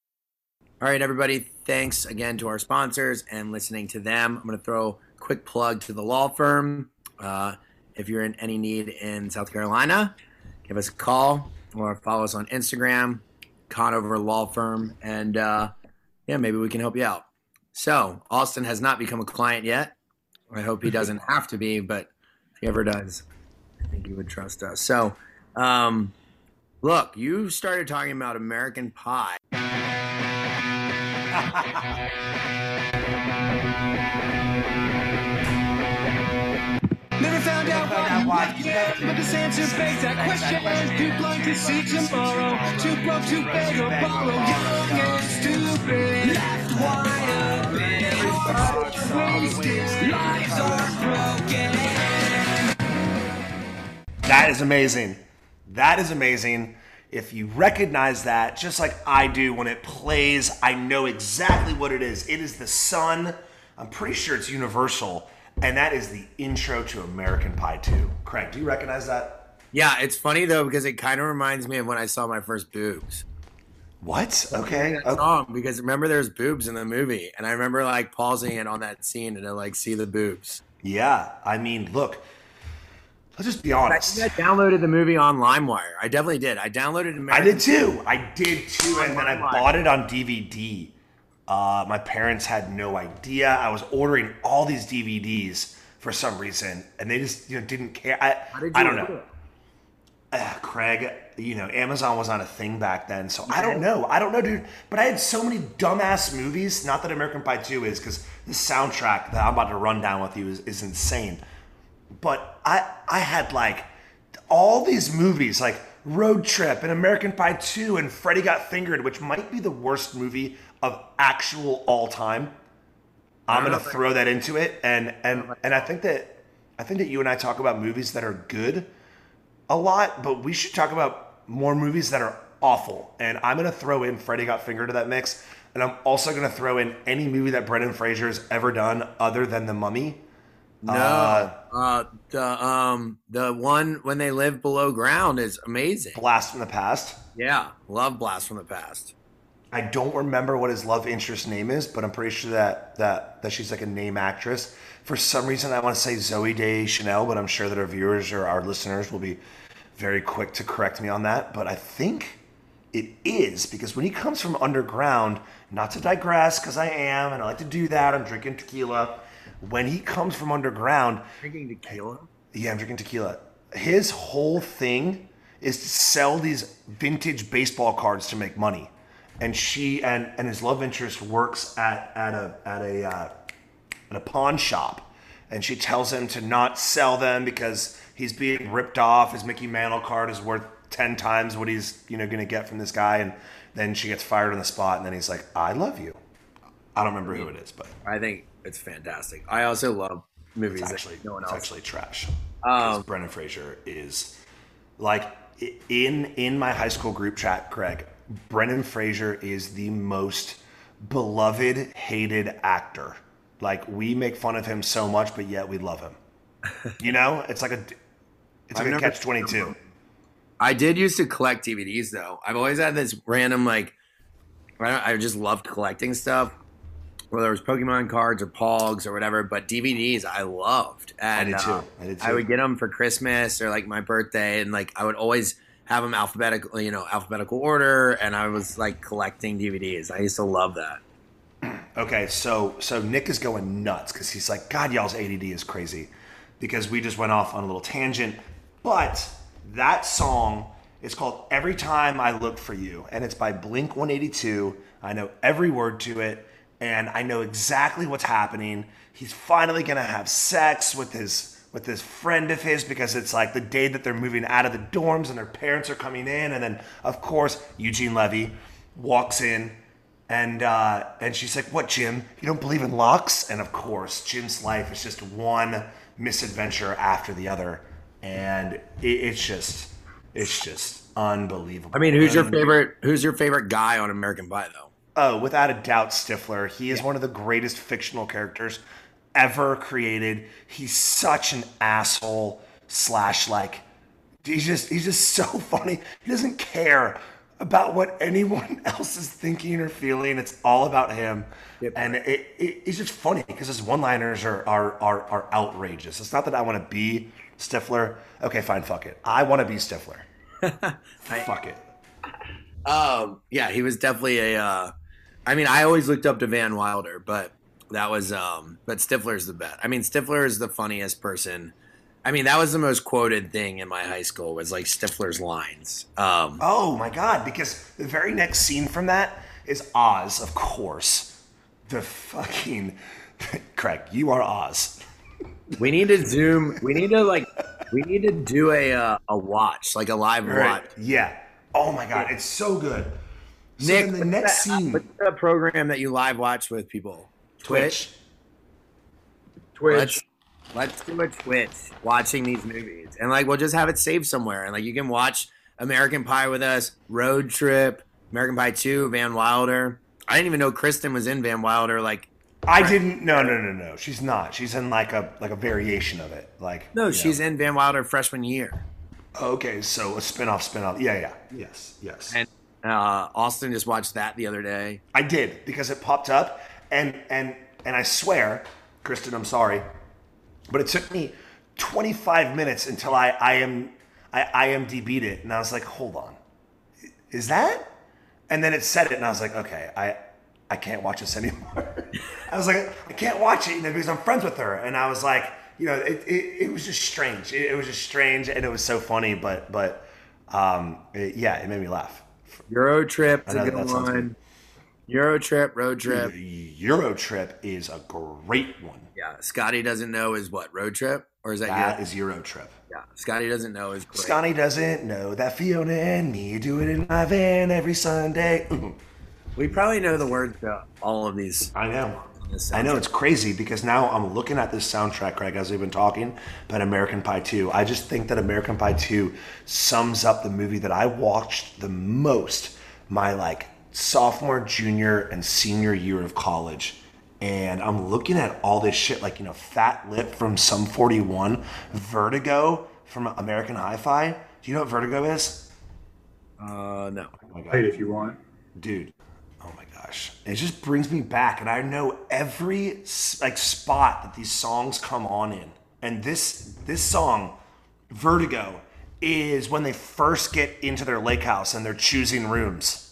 All right, everybody, thanks again to our sponsors and listening to them. I'm going to throw a quick plug to the law firm. Uh, if you're in any need in South Carolina, give us a call or follow us on Instagram, Conover Law Firm, and uh, yeah, maybe we can help you out. So Austin has not become a client yet. I hope he doesn't have to be, but if he ever does, I think he would trust us. So, um, look, you started talking about American Pie. Never found out why you left yet, but this answer begs that question. Too blind to see tomorrow, too broke to beg or borrow. Young and stupid, left wide open. Hearts wasted, lives are broken. That is amazing. That is amazing. If you recognize that, just like I do when it plays, I know exactly what it is. It is the sun. I'm pretty sure it's Universal. And that is the intro to American Pie two. Craig, do you recognize that? Yeah, it's funny though because it kind of reminds me of when I saw my first boobs. What? Okay. That okay. song, because remember there's boobs in the movie, and I remember like pausing it on that scene and to like see the boobs. Yeah, I mean, look, let's just be I honest. think I downloaded the movie on LimeWire. I definitely did. I downloaded American I did too. I did too, and then I LimeWire. bought it on D V D. Uh, my parents had no idea. I was ordering all these D V Ds for some reason, and they just you know didn't care. I How did you I don't order know. it? Uh, Craig, you know, Amazon was not a thing back then, so I don't know. I don't know, dude. But I had so many dumbass movies. Not that American Pie two is, because the soundtrack that I'm about to run down with you is, is insane. But I I had like all these movies, like Road Trip and American Pie two and Freddy Got Fingered, which might be the worst movie of actual all time. I'm gonna throw that into it, and and and I think that I think that you and I talk about movies that are good a lot, but we should talk about more movies that are awful. And I'm gonna throw in Freddy Got Fingered to that mix, and I'm also gonna throw in any movie that Brendan Fraser's ever done other than The Mummy. No, Uh, uh, the um the one when they live below ground is amazing. Blast from the Past. Yeah, love Blast from the Past. I don't remember what his love interest name is, but I'm pretty sure that that that she's like a name actress. For some reason, I want to say Zoe Deschanel, but I'm sure that our viewers or our listeners will be very quick to correct me on that. But I think it is, because when he comes from underground, not to digress, because I am, and I like to do that, I'm drinking tequila. When he comes from underground, Drinking tequila. yeah, I'm drinking tequila. His whole thing is to sell these vintage baseball cards to make money. And she and, and his love interest works at at a at a uh, at a pawn shop, and she tells him to not sell them because he's being ripped off. His Mickey Mantle card is worth ten times what he's you know going to get from this guy, and then she gets fired on the spot, and then he's like, "I love you." I don't remember who it is, but I think it's fantastic. I also love movies it's actually that no one it's else. actually trash. Because Um, Brendan Fraser is like i- in in my high school group chat, Craig. Brendan Fraser is the most beloved, hated actor. Like, we make fun of him so much, but yet we love him. You know, it's like a it's I've like a never catch seen twenty-two. him. I did used to collect D V Ds though. I've always had this random like I, don't, I just loved collecting stuff, whether it was Pokemon cards or Pogs or whatever. But D V Ds I loved, and did too. uh, I did I too. would get them for Christmas or like my birthday, and like I would always have them alphabetical, you know, alphabetical order, and I was like collecting D V Ds. I used to love that. Okay, so so Nick is going nuts because he's like, God, y'all's A D D is crazy, because we just went off on a little tangent. But that song is called Every Time I Look for You, and it's by Blink one eighty-two. I know every word to it, and I know exactly what's happening. He's finally gonna have sex with his with this friend of his, because it's like the day that they're moving out of the dorms and their parents are coming in, and then of course Eugene Levy walks in. And uh, and she's like, "What, Jim? You don't believe in locks?" And of course, Jim's life is just one misadventure after the other, and it, it's just, it's just unbelievable. I mean, who's your And- favorite? Who's your favorite guy on American Pie though? Oh, without a doubt, Stifler. He is one of the greatest fictional characters ever created. He's such an asshole slash like, he's just he's just so funny. He doesn't care about what anyone else is thinking or feeling. It's all about him. Yep. And it, it, it's just funny because his one-liners are, are are are outrageous. It's not that I want to be Stifler. Okay, fine, fuck it. I want to be Stifler. Fuck it. Um, yeah, he was definitely a. Uh, I mean, I always looked up to Van Wilder, but that was. Um, but Stifler's the best. I mean, Stifler is the funniest person. I mean, that was the most quoted thing in my high school was like Stifler's lines. Um, Oh my god! Because the very next scene from that is Oz, of course. The fucking Craig, you are Oz. we need to zoom. We need to like. We need to do a uh, a watch, like a live Right. watch. Yeah. Oh my god, it's so good. So Nick, then the what's next that- scene, what's the program that you live watch with people? Twitch. Twitch. Let's let's do a Twitch watching these movies, and like we'll just have it saved somewhere, and like you can watch American Pie with us, Road Trip, American Pie Two, Van Wilder. I didn't even know Kristen was in Van Wilder. Like, I didn't. No, no, no, no. She's not. She's in like a like a variation of it. Like no, you she's know. in Van Wilder freshman year, Okay, so a spin-off, spin-off. Yeah, yeah. Yes, yes. and uh, Austin just watched that the other day. I did because it popped up, and and and I swear, Kristen, I'm sorry, but it took me twenty-five minutes until I I am I I M D B'd it, and I was like, hold on, is that? And then it said it, and I was like, okay, I I can't watch this anymore. I was like, I can't watch it, you know, because I'm friends with her, and I was like, you know, it it, it was just strange. It, it was just strange, and it was so funny, but but um, it, yeah, it made me laugh. Euro Trip, I know a that good sounds one. good. Euro Trip, Road Trip. Euro Trip is a great one. Yeah, Scotty doesn't know is what Road Trip, or is that That Euro? is Euro Trip. Yeah, Scotty doesn't know is great. Scotty doesn't know that Fiona and me do it in my van every Sunday. We probably know the words to all of these. I know. This I know soundtrack. it's crazy because now I'm looking at this soundtrack, Craig, as we've been talking about American Pie two. I just think that American Pie two sums up the movie that I watched the most my like sophomore, junior, and senior year of college. And I'm looking at all this shit like, you know, Fat Lip from Sum forty-one, Vertigo from American Hi-Fi. Do you know what Vertigo is? Uh, no. Oh my God. Play it if you want. Dude, oh my gosh, it just brings me back, and I know every like spot that these songs come on in. And this this song, Vertigo, is when they first get into their lake house and they're choosing rooms.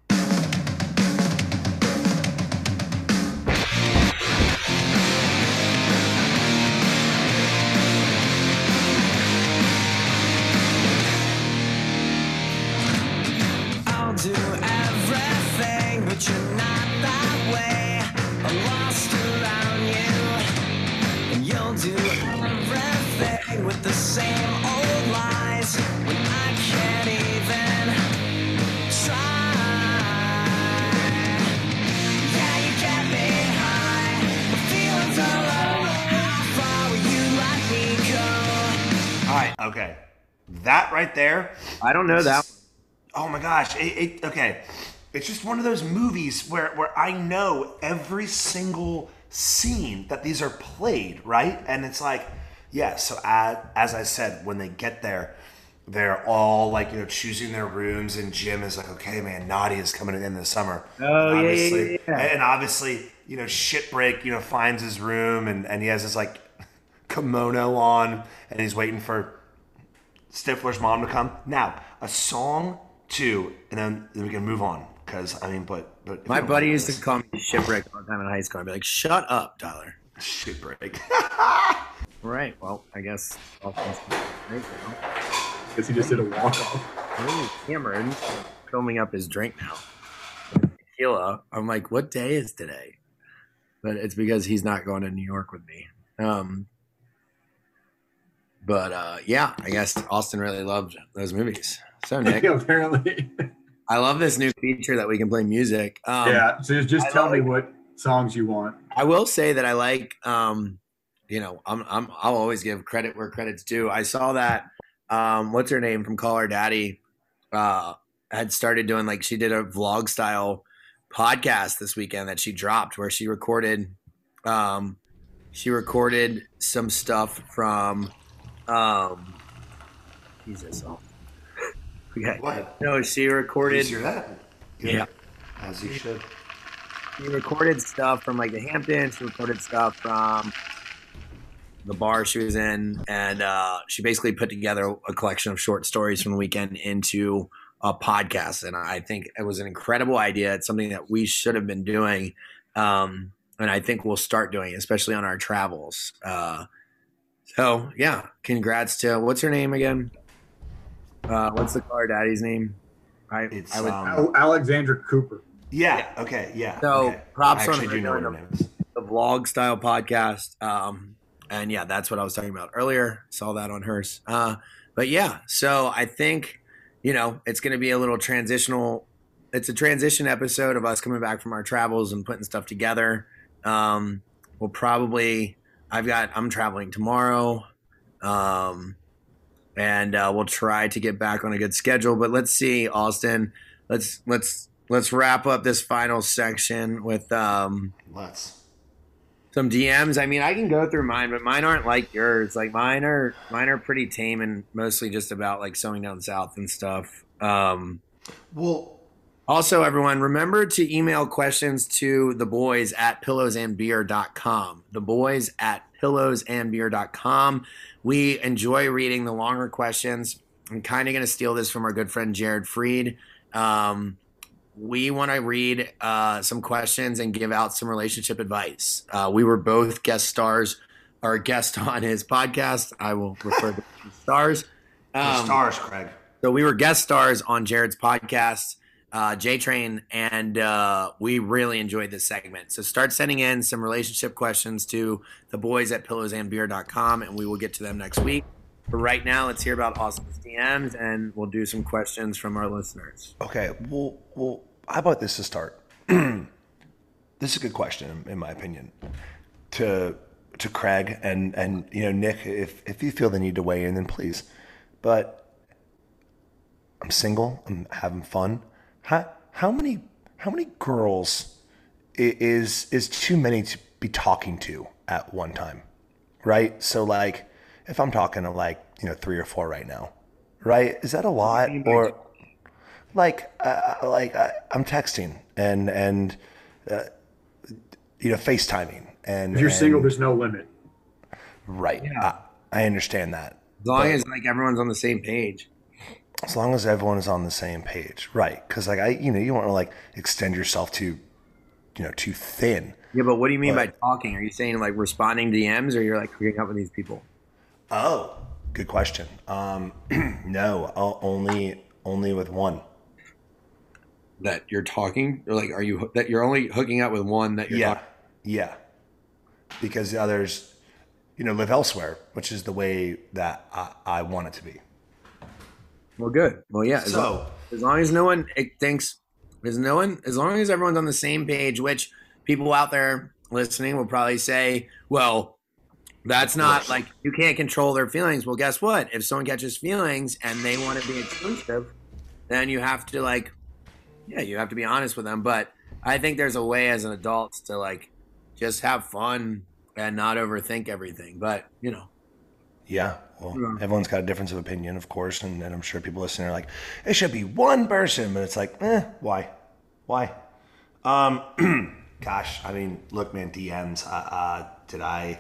I'll do everything, but you're not that way. I'm lost around you, and you'll do everything with the same old lies when I can't even try. Yeah, you get me high, my feelings are low. How far will you let me go? All right, okay, that right there. I don't know that. Oh my gosh, it, it okay. It's just one of those movies where where I know every single scene that these are played, right? And it's like, yeah, so as, as I said, when they get there, they're all like, you know, choosing their rooms, and Jim is like, okay, man, Nadia is coming in the summer. Oh, and yeah, obviously, yeah, yeah. And obviously, you know, Shitbreak, you know, finds his room, and, and he has this like kimono on, and he's waiting for Stifler's mom to come. Now, a song, two, and then, then we can move on. Because, I mean, but... but if My you don't buddy like used to this- call me Shipwreck all the time in high school. I'd be like, shut up, Tyler. Shitbreak. Right, well, I guess all things right now. Guess he just did a walk off. Ooh, Cameron filming up his drink now. Tequila. I'm like, what day is today? But it's because he's not going to New York with me. Um, but uh, yeah, I guess Austin really loved those movies. So Nick, Apparently. I love this new feature that we can play music. Um, Yeah. So just, just I tell me like- what songs you want. I will say that I like, um, you know, I'm, I'm, I'll always give credit where credit's due. I saw that, um, what's her name from Call Her Daddy, uh, had started doing like, she did a vlog style podcast this weekend that she dropped where she recorded, um, she recorded some stuff from, um, Jesus. Oh. Okay. What? No, she recorded, Did you hear that? yeah. As you should. She recorded stuff from like the Hamptons. She recorded stuff from the bar she was in, and uh, she basically put together a collection of short stories from the weekend into a podcast. And I think it was an incredible idea. It's something that we should have been doing, um, and I think we'll start doing, especially on our travels. Uh, so yeah, congrats to what's her name again? Uh, what's the car daddy's name? I, It's I would, um, Al- Alexandra Cooper. yeah. Okay. Yeah. So, okay. props I on actually her do know what her doing name is. the vlog style podcast. Um, and yeah, that's what I was talking about earlier. Saw that on hers. Uh, but yeah, so I think, you know, it's going to be a little transitional. It's a transition episode of us coming back from our travels and putting stuff together. Um, we'll probably, I've got, I'm traveling tomorrow. Um, and uh, we'll try to get back on a good schedule, but let's see, Austin, let's, let's, let's wrap up this final section with, um, Let's. some D Ms. I mean, I can go through mine, but mine aren't like yours. Like mine are, mine are pretty tame and mostly just about like sewing down south and stuff. Um, Well, also, everyone, remember to email questions to the boys at pillows and beer dot com. The boys at pillows and beer dot com. We enjoy reading the longer questions. I'm kind of going to steal this from our good friend Jared Freed. Um, we want to read uh, some questions and give out some relationship advice. Uh, we were both guest stars or guest on his podcast. I will refer to the stars. the Um, stars, Craig. So we were guest stars on Jared's podcast, uh, J-Train, and uh, we really enjoyed this segment. So start sending in some relationship questions to the boys at pillows and beer dot com, and we will get to them next week. But right now, let's hear about Austin's D Ms, and we'll do some questions from our listeners. Okay, well, well, how about this to start? This is a good question, in my opinion, to to Craig and and you know Nick. If if you feel the need to weigh in, then please. But I'm single. I'm having fun. How how many how many girls i- is is too many to be talking to at one time, right? So like, if I'm talking to like you know three or four right now, right? Is that a lot or? Like, uh, like uh, I'm texting and and uh, you know FaceTiming and If you're and- single, there's no limit. right. Yeah. I, I understand that. As long But as like everyone's on the same page. as long as everyone is on the same page, right? Because like I, you know, you don't want to like extend yourself too, you know, too thin. Yeah, but what do you mean But- by talking? Are you saying like responding to D Ms, or you're like hooking up with these people? Oh, good question. Um, no, I'll only only with one. That you're talking, or like, are you that you're only hooking up with one that you're Yeah, talking? yeah. Because the others, you know, live elsewhere, which is the way that I, I want it to be. Well, good. Well, yeah. As, So- long, as long as no one it thinks, as no one, as long as everyone's on the same page, which people out there listening will probably say, well, that's not course. like you can't control their feelings. Well, guess what? If someone catches feelings and they want to be exclusive, then you have to like, yeah, you have to be honest with them. But I think there's a way as an adult to like just have fun and not overthink everything. But you know, Yeah, well, Yeah. everyone's got a difference of opinion, of course, and, and I'm sure people listening are like, it should be one person, but it's like, eh, why? Why? Um, gosh, I mean, look, man, D Ms, uh, uh, did I...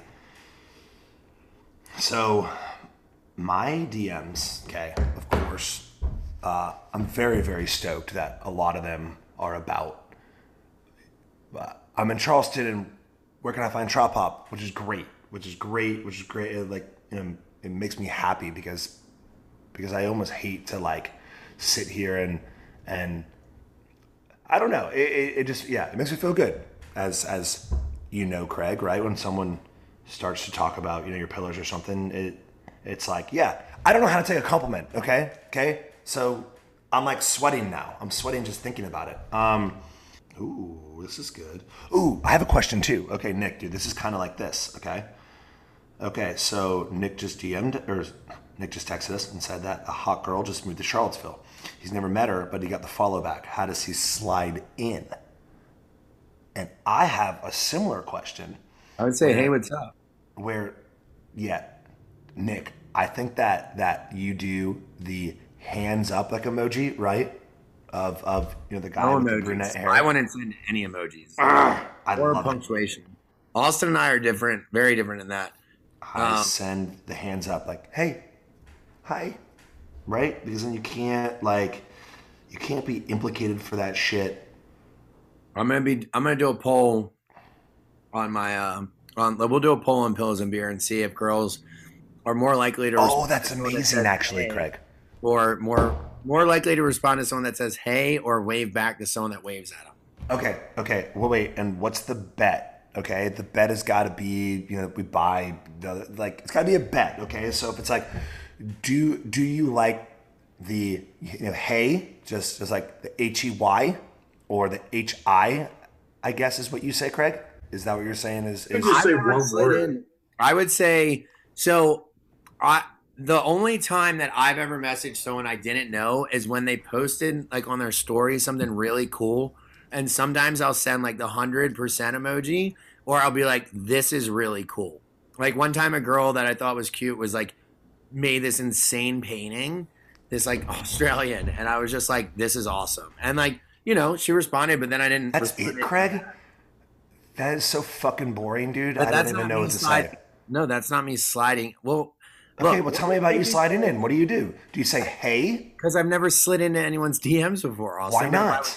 So, my D Ms, okay, of course, uh, I'm very, very stoked that a lot of them are about, uh, I'm in Charleston, and where can I find Trop Pop, which is great, which is great, which is great. It, like, you know, it makes me happy because because I almost hate to like sit here and and I don't know. It, it, it just yeah, it makes me feel good as as you know, Craig, right? When someone starts to talk about you know your pillars or something, it it's like yeah, I don't know how to take a compliment. Okay, okay, so I'm like sweating now. I'm sweating just thinking about it. Um, ooh, this is good. Ooh, I have a question too. Okay, Nick, dude, this is kind of like this. Okay. Okay, so Nick just D M'd, or Nick just texted us and said that a hot girl just moved to Charlottesville. He's never met her, but he got the follow back. How does he slide in? And I have a similar question I would say, hey, what's up? where, yeah, Nick, I think that that you do the hands up like emoji, right? Of of you know the guy No with the brunette emojis. hair. I wouldn't send any emojis I or love it. punctuation. Austin and I are different, very different in that. I Um, send the hands up like, hey, hi, right? Because then you can't like, you can't be implicated for that shit. I'm gonna be. I'm gonna do a poll on my. Um, on we'll do a poll on Pillows and Beer and see if girls are more likely to. Oh, respond that's to someone that amazing, says, actually, "Hey," Craig. or more more likely to respond to someone that says "Hey" or wave back to someone that waves at them. Okay, okay. Well, wait. And what's the bet? Okay, the bet has got to be, you know, we buy the like. It's got to be a bet. Okay, so if it's like, do do you like the you know hey just just like the H E Y or the H I? I guess is what you say, Craig. Is that what you're saying? Is, is Just say I've never one slid word. in- I would say so. I the only time that I've ever messaged someone I didn't know is when they posted like on their story something really cool, and sometimes I'll send like the hundred percent emoji, or I'll be like, "This is really cool." Like one time, a girl that I thought was cute was like made this insane painting, this like Australian, and I was just like, "This is awesome," and like you know, she responded, but then I didn't. that's respond. it, Craig? That is so fucking boring, dude. But I that's don't even not know me what to sliding. say. No, that's not me sliding. Well, Okay, well, tell me about you sliding in. What do you do? Do you say hey? because I've never slid into anyone's D Ms before. Austin. Why not?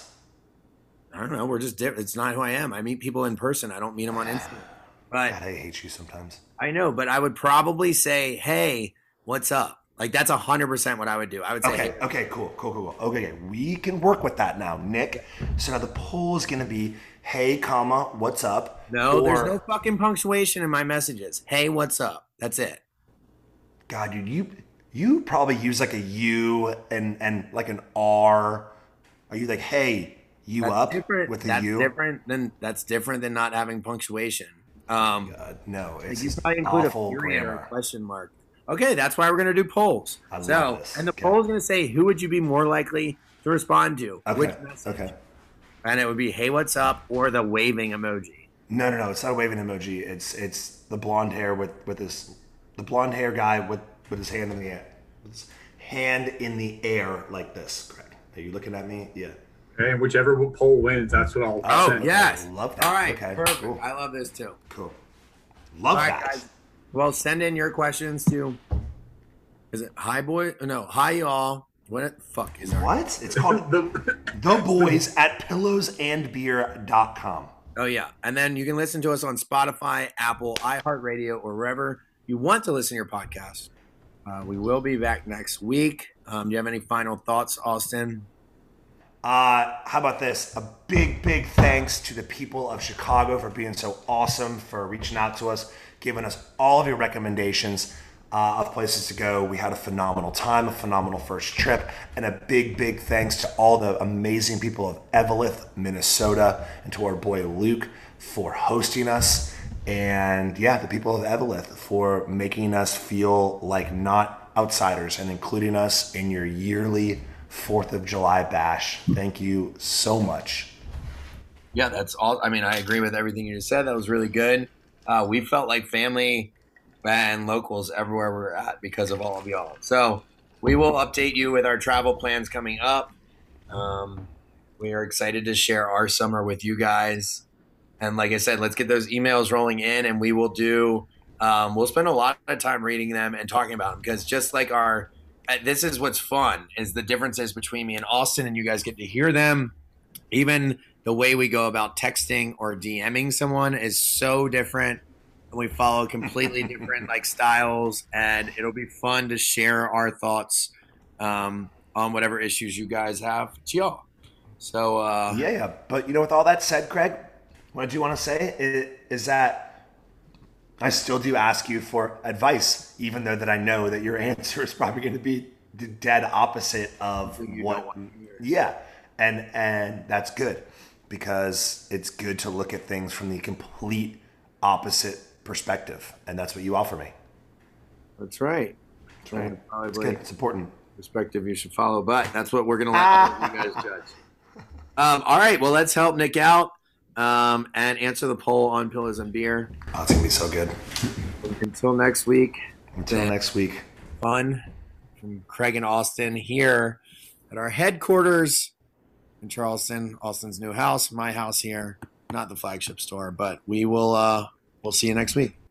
I don't know. We're just different. It's not who I am. I meet people in person. I don't meet them on Instagram. But God, I hate you sometimes. I know. But I would probably say, "Hey, what's up?" Like that's a hundred percent what I would do. I would say, Okay, "Hey, okay, cool, cool, cool, cool. Okay, okay, we can work with that now, Nick. So now the poll is gonna be, hey, comma, what's up? no, there's Or- no fucking punctuation in my messages. Hey, what's up?" That's it. God, dude, you you probably use like a U and and like an R. Are you like, hey, you That's up different. with a that's U? different than that's different than not having punctuation. Um, God, no, Like it's you just probably include a awful period or a grammar. question mark. Okay, that's why we're gonna do polls. I so, love this. and the Okay. poll is gonna say who would you be more likely to respond to? Okay, Which message? okay. And it would be "Hey, what's up?" or the waving emoji. No, no, no. It's not a waving emoji. It's it's the blonde hair with with this the blonde hair guy with with his hand in the air, with his hand in the air like this. Craig, are you looking at me? Yeah. And whichever poll wins, that's what I'll Oh send. yes, I love that. All right, Okay, perfect. cool. I love this too. Cool. Love All right, that. guys. Well, send in your questions to. Is it hi boy? No, hi y'all. What the fuck is our? What? It's called The- The Boys at pillows and beer dot com. Oh yeah, and then you can listen to us on Spotify, Apple, iHeartRadio, or wherever you want to listen to your podcast. Uh, we will be back next week. Um, do you have any final thoughts, Austin? Uh, how about this? A big, big thanks to the people of Chicago for being so awesome, for reaching out to us, giving us all of your recommendations uh, of places to go. We had a phenomenal time, a phenomenal first trip, and a big, big thanks to all the amazing people of Eveleth, Minnesota, and to our boy Luke for hosting us. And yeah, the people of Eveleth for making us feel like not outsiders and including us in your yearly fourth of July bash. Thank you so much. Yeah, that's all. I mean, I agree with everything you just said. That was really good. Uh, we felt like family and locals everywhere we were at because of all of y'all. So we will update you with our travel plans coming up. Um, we are excited to share our summer with you guys. And like I said, let's get those emails rolling in, and we will do. Um, we'll spend a lot of time reading them and talking about them because just like our, uh, this is what's fun is the differences between me and Austin, and you guys get to hear them. Even the way we go about texting or DMing someone is so different. And we follow completely different like styles, and it'll be fun to share our thoughts um, on whatever issues you guys have to y'all. So uh, Yeah, yeah. But you know, with all that said, Craig, what I do want to say is, is that I still do ask you for advice, even though that I know that your answer is probably going to be the dead opposite of You what. don't want to hear. Yeah, and and that's good because it's good to look at things from the complete opposite perspective, and that's what you offer me. that's right. That's right. It's Probably good. It's important. perspective you should follow, but that's what we're gonna let you guys judge. Um, all right, well, let's help Nick out um, and answer the poll on Pillows and Beer. Oh, it's gonna be so good. Until next week, Until Then- next week. fun from Craig and Austin here at our headquarters in Charleston, Austin's new house, my house here, not the flagship store, but we will uh, we'll see you next week.